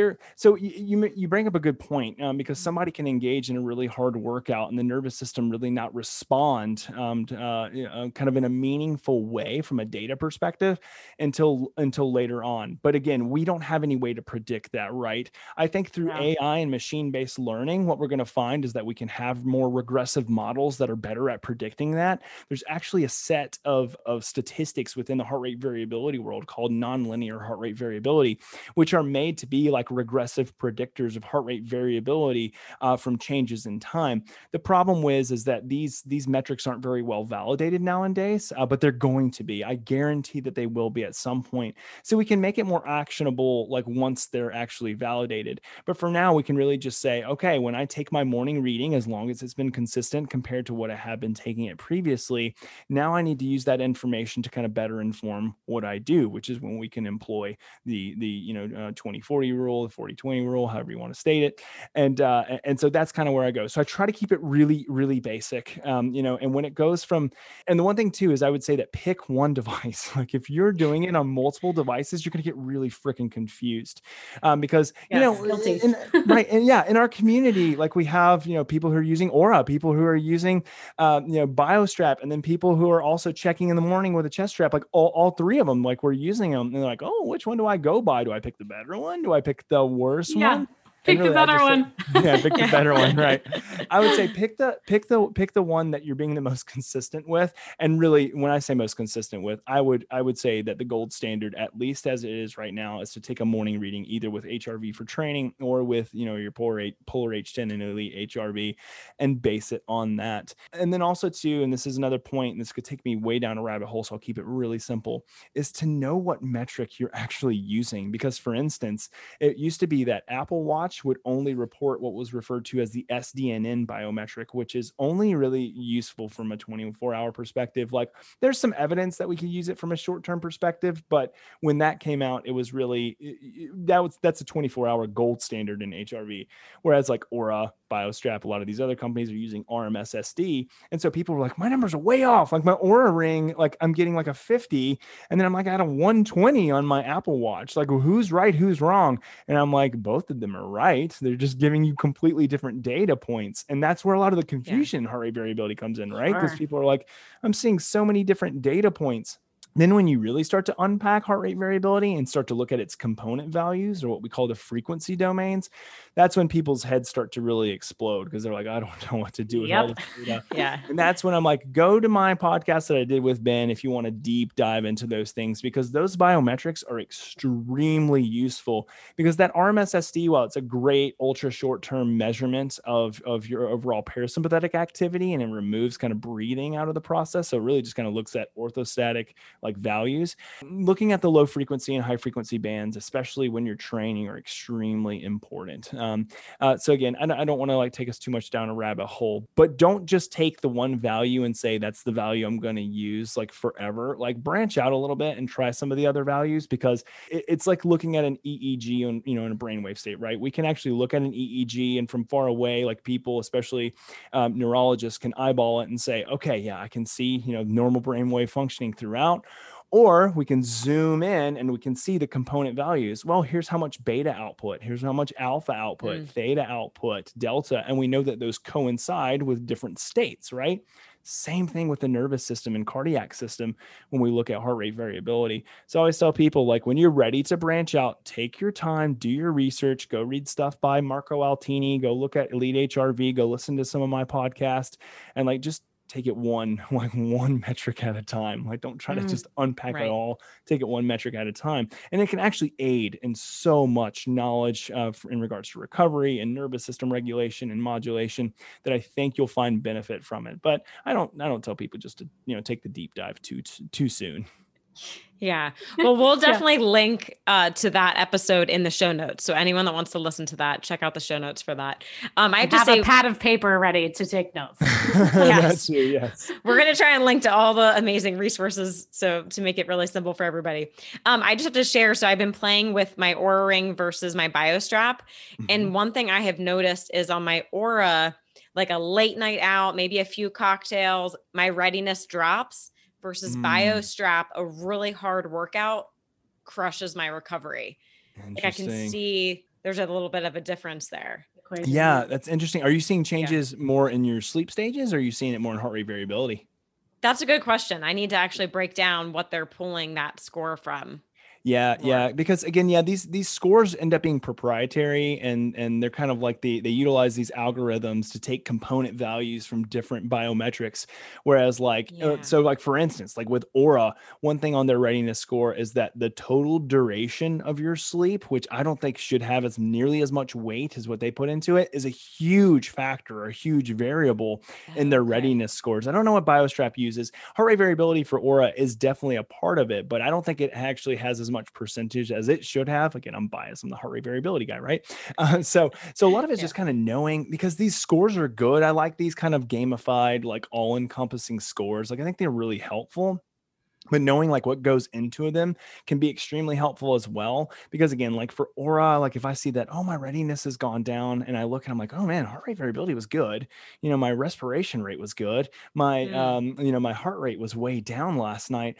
you bring up a good point, because somebody can engage in a really hard workout and the nervous system really not respond kind of in a meaningful way from a data perspective until later on. But again, we don't have any way to predict that, right? I think through AI and machine-based learning, what we're going to find is that we can have more regressive models that are better at predicting that. There's actually a set of statistics within the heart rate variability world called nonlinear heart rate variability, which are made to be like regressive predictors of heart rate variability from changes in time. The problem is that these metrics aren't very well validated nowadays, but they're going to be. I guarantee that they will be at some point. So we can make it more actionable, like once they're actually validated. But for now, we can really just say, okay, when I take my morning reading, as long as it's been consistent compared to what I have been taking it previously, now I need to use that information to kind of better inform what I do, which is when we can employ the 20-40 rule, the 40-20 rule, however you want to state it. And so that's kind of where I go. So I try to keep it really, really basic, and when it goes from, and the one thing too, is I would say that pick one device. Like if you're doing it on multiple devices, you're going to get really freaking confused, because, right. And yeah, in our community, like we have, people who are using Aura, people who are using, BioStrap, and then people who are also checking in the morning with a chest strap, like all three of them, like we're using them. And they're like, oh, which one do I go by? Do I pick the better one? Do I pick the worse one? Pick the better one. Pick the better one, right? I would say pick the one that you're being the most consistent with. And really, when I say most consistent with, I would say that the gold standard, at least as it is right now, is to take a morning reading either with HRV for training or with your Polar H10 and Elite HRV, and base it on that. And then also too, and this is another point, and this could take me way down a rabbit hole, so I'll keep it really simple, is to know what metric you're actually using. Because for instance, it used to be that Apple Watch would only report what was referred to as the SDNN biometric, which is only really useful from a 24-hour perspective. Like there's some evidence that we can use it from a short-term perspective, but when that came out, it was really, that's a 24-hour gold standard in HRV. Whereas like Aura, BioStrap, a lot of these other companies are using RMSSD. And so people were like, my numbers are way off. Like my Aura ring, like I'm getting like a 50. And then I'm like, I had a 120 on my Apple Watch. Like, well, who's right? Who's wrong? And I'm like, both of them are right. They're just giving you completely different data points. And that's where a lot of the confusion, heart rate variability comes in, right? Because people are like, I'm seeing so many different data points. Then when you really start to unpack heart rate variability and start to look at its component values, or what we call the frequency domains, that's when people's heads start to really explode, because they're like, I don't know what to do with all this data. Yeah. And that's when I'm like, go to my podcast that I did with Ben if you want to deep dive into those things, because those biometrics are extremely useful. Because that RMSSD, while it's a great ultra short-term measurement of your overall parasympathetic activity, and it removes kind of breathing out of the process, so it really just kind of looks at orthostatic like values, looking at the low frequency and high frequency bands, especially when you're training, are extremely important. So again, I don't want to like take us too much down a rabbit hole, but don't just take the one value and say that's the value I'm going to use like forever. Like branch out a little bit and try some of the other values, because it's like looking at an EEG on, in a brainwave state, right? We can actually look at an EEG, and from far away, like people, especially neurologists, can eyeball it and say, okay, yeah, I can see, normal brainwave functioning throughout. Or we can zoom in and we can see the component values. Well, here's how much beta output. Here's how much alpha output, theta output, delta. And we know that those coincide with different states, right? Same thing with the nervous system and cardiac system when we look at heart rate variability. So I always tell people, like, when you're ready to branch out, take your time, do your research, go read stuff by Marco Altini, go look at Elite HRV, go listen to some of my podcasts, and like just take it one metric at a time. Like, don't try to just unpack it all. Take it one metric at a time. And it can actually aid in so much knowledge in regards to recovery and nervous system regulation and modulation that I think you'll find benefit from it. But I don't tell people just to, take the deep dive too soon. Yeah. Well, we'll definitely link to that episode in the show notes. So anyone that wants to listen to that, check out the show notes for that. I have to say, a pad of paper ready to take notes. Yes. Yes. We're going to try and link to all the amazing resources. So to make it really simple for everybody, I just have to share. So I've been playing with my Oura Ring versus my BioStrap. And one thing I have noticed is on my Oura, like a late night out, maybe a few cocktails, my readiness drops. Versus BioStrap, a really hard workout crushes my recovery. Like I can see there's a little bit of a difference there. Yeah, that's interesting. Are you seeing changes more in your sleep stages, or are you seeing it more in heart rate variability? That's a good question. I need to actually break down what they're pulling that score from. Yeah. Because again, these scores end up being proprietary, and they're kind of like they utilize these algorithms to take component values from different biometrics. Whereas so like for instance, like with Oura, one thing on their readiness score is that the total duration of your sleep, which I don't think should have as nearly as much weight as what they put into it, is a huge factor, a huge variable in their readiness scores. I don't know what BioStrap uses. Heart rate variability for Oura is definitely a part of it, but I don't think it actually has as much percentage as it should have. Again, I'm biased. I'm the heart rate variability guy, right? So a lot of it's just kind of knowing, because these scores are good. I like these kind of gamified, like all-encompassing scores. Like I think they're really helpful. But knowing like what goes into them can be extremely helpful as well. Because again, like for Oura, like if I see that, my readiness has gone down, and I look and I'm like, oh man, heart rate variability was good. My respiration rate was good. My, my heart rate was way down last night.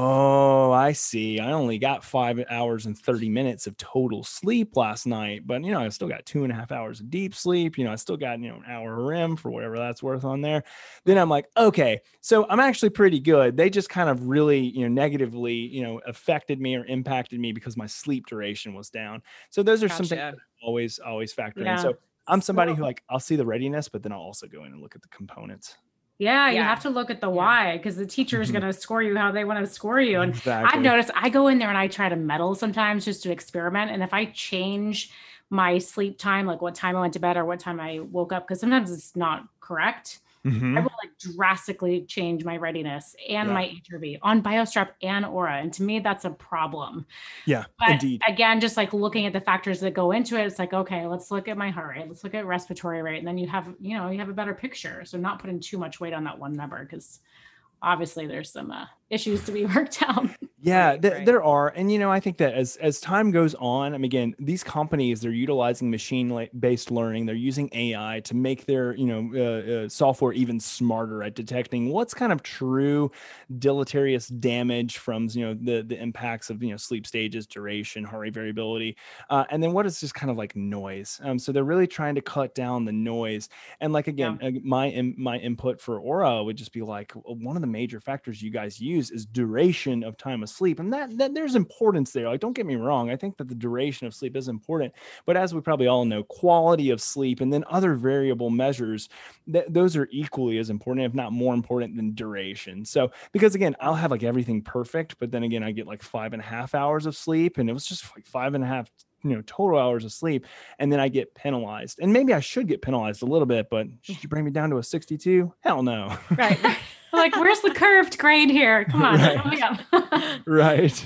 Oh, I see. I only got 5 hours and 30 minutes of total sleep last night, but I still got 2.5 hours of deep sleep. I still got, an hour of REM for whatever that's worth on there. Then I'm like, okay, so I'm actually pretty good. They just kind of really, negatively, affected me or impacted me because my sleep duration was down. So those are some things that I always factor in. So I'm somebody who I'll see the readiness, but then I'll also go in and look at the components. Yeah, you have to look at the why, because the teacher is going to score you how they want to score you. And I've noticed I go in there and I try to meddle sometimes just to experiment. And if I change my sleep time, like what time I went to bed or what time I woke up, because sometimes it's not correct, I will drastically change my readiness and my HRV on BioStrap and Oura. And to me, that's a problem. Yeah, but indeed. Again, just like looking at the factors that go into it, it's like, okay, let's look at my heart rate. Let's look at respiratory rate. And then you have a better picture. So not putting too much weight on that one number, because obviously there's some issues to be worked out. Yeah, there are. And, I think that as time goes on, again, these companies, they're utilizing machine-based learning. They're using AI to make their, software even smarter at detecting what's kind of true deleterious damage from, the impacts of, sleep stages, duration, heart rate variability, and then what is just kind of like noise. So they're really trying to cut down the noise. And like, again, my input for Oura would just be like, one of the major factors you guys use is duration of time of sleep. And that there's importance there. Like, don't get me wrong. I think that the duration of sleep is important, but as we probably all know, quality of sleep and then other variable measures, those are equally as important, if not more important than duration. So, because again, I'll have like everything perfect, but then again, I get like 5.5 hours of sleep, and it was just like 5.5 total hours of sleep, and then I get penalized. And maybe I should get penalized a little bit, but should you bring me down to a 62? Hell no. Right. Like, where's the curved grade here? Come on. Right. Right.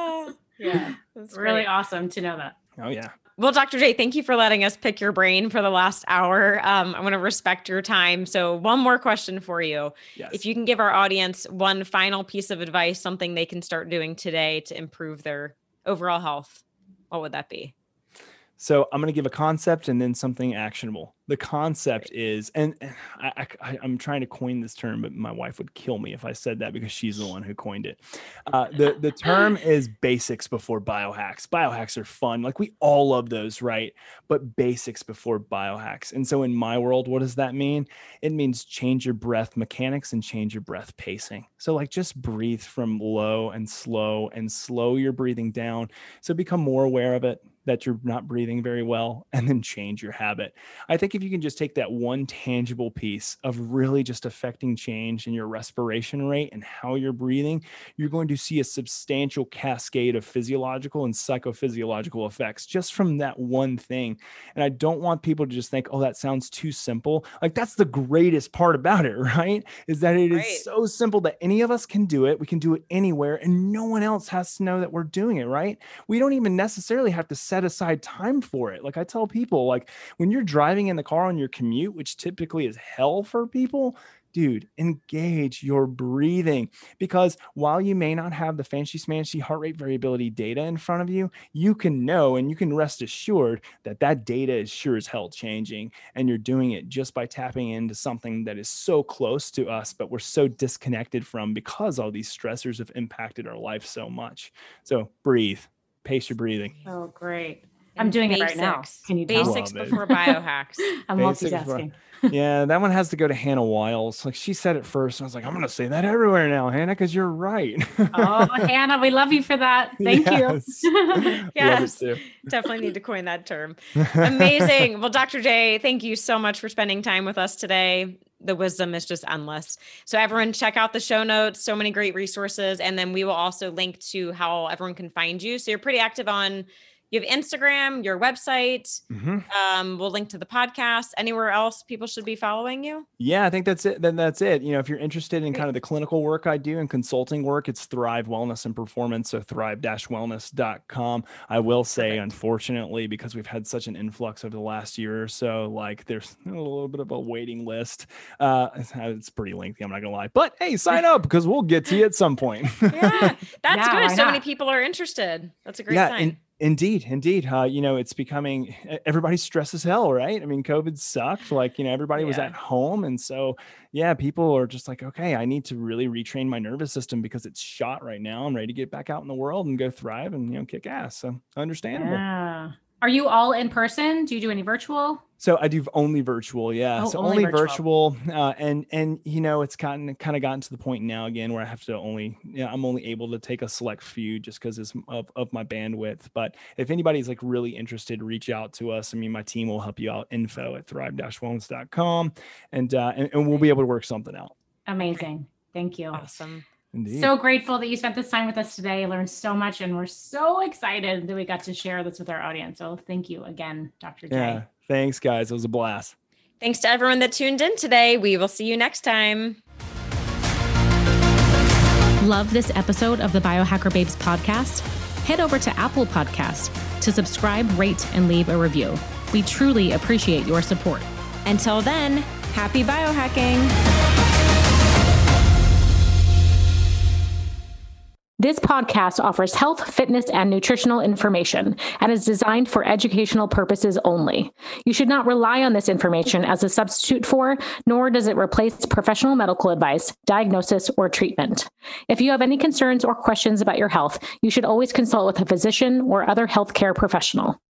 Yeah. It's really awesome to know that. Oh yeah. Well, Dr. J, thank you for letting us pick your brain for the last hour. I want to respect your time. So one more question for you. Yes. If you can give our audience one final piece of advice, something they can start doing today to improve their overall health, what would that be? So I'm going to give a concept and then something actionable. The concept is, and I'm trying to coin this term, but my wife would kill me if I said that because she's the one who coined it. The term is basics before biohacks. Biohacks are fun. Like, we all love those, right? But basics before biohacks. And so in my world, what does that mean? It means change your breath mechanics and change your breath pacing. So like, just breathe from low and slow your breathing down. So become more aware of it. that you're not breathing very well, and then change your habit. I think if you can just take that one tangible piece of really just affecting change in your respiration rate and how you're breathing, you're going to see a substantial cascade of physiological and psychophysiological effects just from that one thing. And I don't want people to just think, oh, that sounds too simple. Like, that's the greatest part about it, right? Is that it is so simple that any of us can do it. We can do it anywhere, and no one else has to know that we're doing it, right? We don't even necessarily have to set aside time for it. Like, I tell people, like, when you're driving in the car on your commute, which typically is hell for people, dude, engage your breathing, because while you may not have the fancy smancy heart rate variability data in front of you, you can know, and you can rest assured that that data is sure as hell changing. And you're doing it just by tapping into something that is so close to us, but we're so disconnected from because all these stressors have impacted our life so much. So breathe, pace your breathing. Oh, great. I'm doing it right now. Can you tell? Basics before biohacks. I'm multitasking. Yeah, that one has to go to Hannah Wiles. Like, she said it first. I was like, I'm going to say that everywhere now, Hannah, because you're right. Oh, Hannah, we love you for that. Thank you. Yes, definitely need to coin that term. Amazing. Well, Dr. J, thank you so much for spending time with us today. The wisdom is just endless. So everyone check out the show notes, so many great resources. And then we will also link to how everyone can find you. So you're pretty active on, you have Instagram, your website. We'll link to the podcast. Anywhere else people should be following you? Yeah, I think that's it. Then that's it. You know, if you're interested in kind of the clinical work I do and consulting work, it's Thrive Wellness and Performance. So thrive-wellness.com. I will say, unfortunately, because we've had such an influx over the last year or so, like, there's a little bit of a waiting list. It's pretty lengthy, I'm not gonna lie, but hey, sign up because we'll get to you at some point. Yeah, that's good. So many people are interested. That's a great sign. Indeed. You know, it's becoming, everybody's stressed as hell, right? I mean, COVID sucked. Like, you know, everybody was at home. And so, yeah, people are just like, okay, I need to really retrain my nervous system because it's shot right now. I'm ready to get back out in the world and go thrive and, you know, kick ass. So understandable. Yeah. Are you all in person? Do you do any virtual? So I do only virtual. Yeah. So only virtual. And, you know, it's kind of gotten to the point now again where I have to I'm only able to take a select few just because of my bandwidth. But if anybody's like really interested, reach out to us. I mean, my team will help you out. info@thrive-wellness.com. And we'll be able to work something out. Amazing. Thank you. Awesome. Indeed. So grateful that you spent this time with us today. I learned so much, and we're so excited that we got to share this with our audience. So thank you again, Dr. J. Yeah. Thanks, guys. It was a blast. Thanks to everyone that tuned in today. We will see you next time. Love this episode of the Biohacker Babes podcast? Head over to Apple Podcasts to subscribe, rate, and leave a review. We truly appreciate your support. Until then, happy biohacking. This podcast offers health, fitness, and nutritional information and is designed for educational purposes only. You should not rely on this information as a substitute for, nor does it replace professional medical advice, diagnosis, or treatment. If you have any concerns or questions about your health, you should always consult with a physician or other healthcare professional.